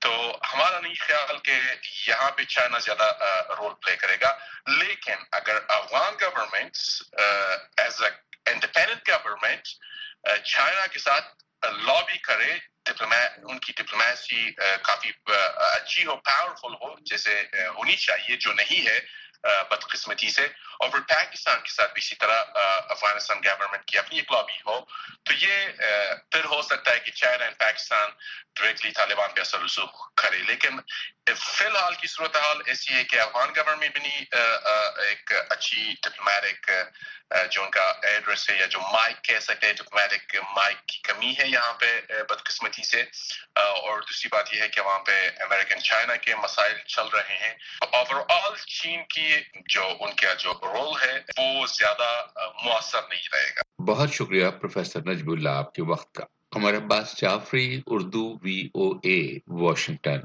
تو ہمارا نہیں خیال کہ یہاں پہ چائنا زیادہ رول پلے کرے گا. لیکن اگر Afghan government as a independent government China کے ساتھ لابی کرے, ان کی ڈپلومیسی کافی اچھی ہو, پاورفل ہو, جیسے ہونی چاہیے, جو نہیں ہے بدقسمتی سے, اور پھر پاکستان کے ساتھ بھی اسی طرح افغانستان گورنمنٹ کی اپنی ایک لابی ہو, تو یہ پھر ہو سکتا ہے کہ China and Pakistan directly Taliban پہ اثر رسوخ کرے. لیکن فی الحال کی صورتحال ایسی ہے کہ افغان گورنمنٹ بھی نہیں ایک اچھی ڈپلومیٹک جو ان کا ایڈریس ہے, یا جو مائک کہہ سکتے ہیں, ڈپلومیٹک مائک کی کمی ہے یہاں پہ بدقسمتی سے. اور دوسری بات یہ ہے کہ وہاں پہ امریکن چائنا کے مسائل چل رہے ہیں. اوور آل چین کی جو ان کا جو رول ہے وہ زیادہ مؤثر نہیں رہے گا. بہت شکریہ پروفیسر نجم اللہ آپ کے وقت کا. Qamar Abbas Jafri, Urdu VOA Washington.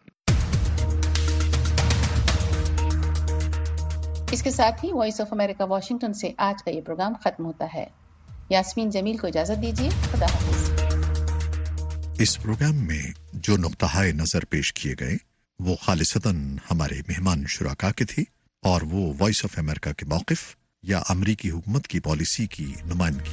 اس کے ساتھ ہی وائس آف امریکہ واشنگٹن سے آج کا یہ پروگرام ختم ہوتا ہے. یاسمین جمیل کو اجازت دیجیے. خدا حافظ. اس پروگرام میں جو نقطہ نظر پیش کیے گئے وہ خالصتاً ہمارے مہمان شرکا کے تھے, اور وہ وائس آف امریکہ کے موقف یا امریکی حکومت کی پالیسی کی نمائندگی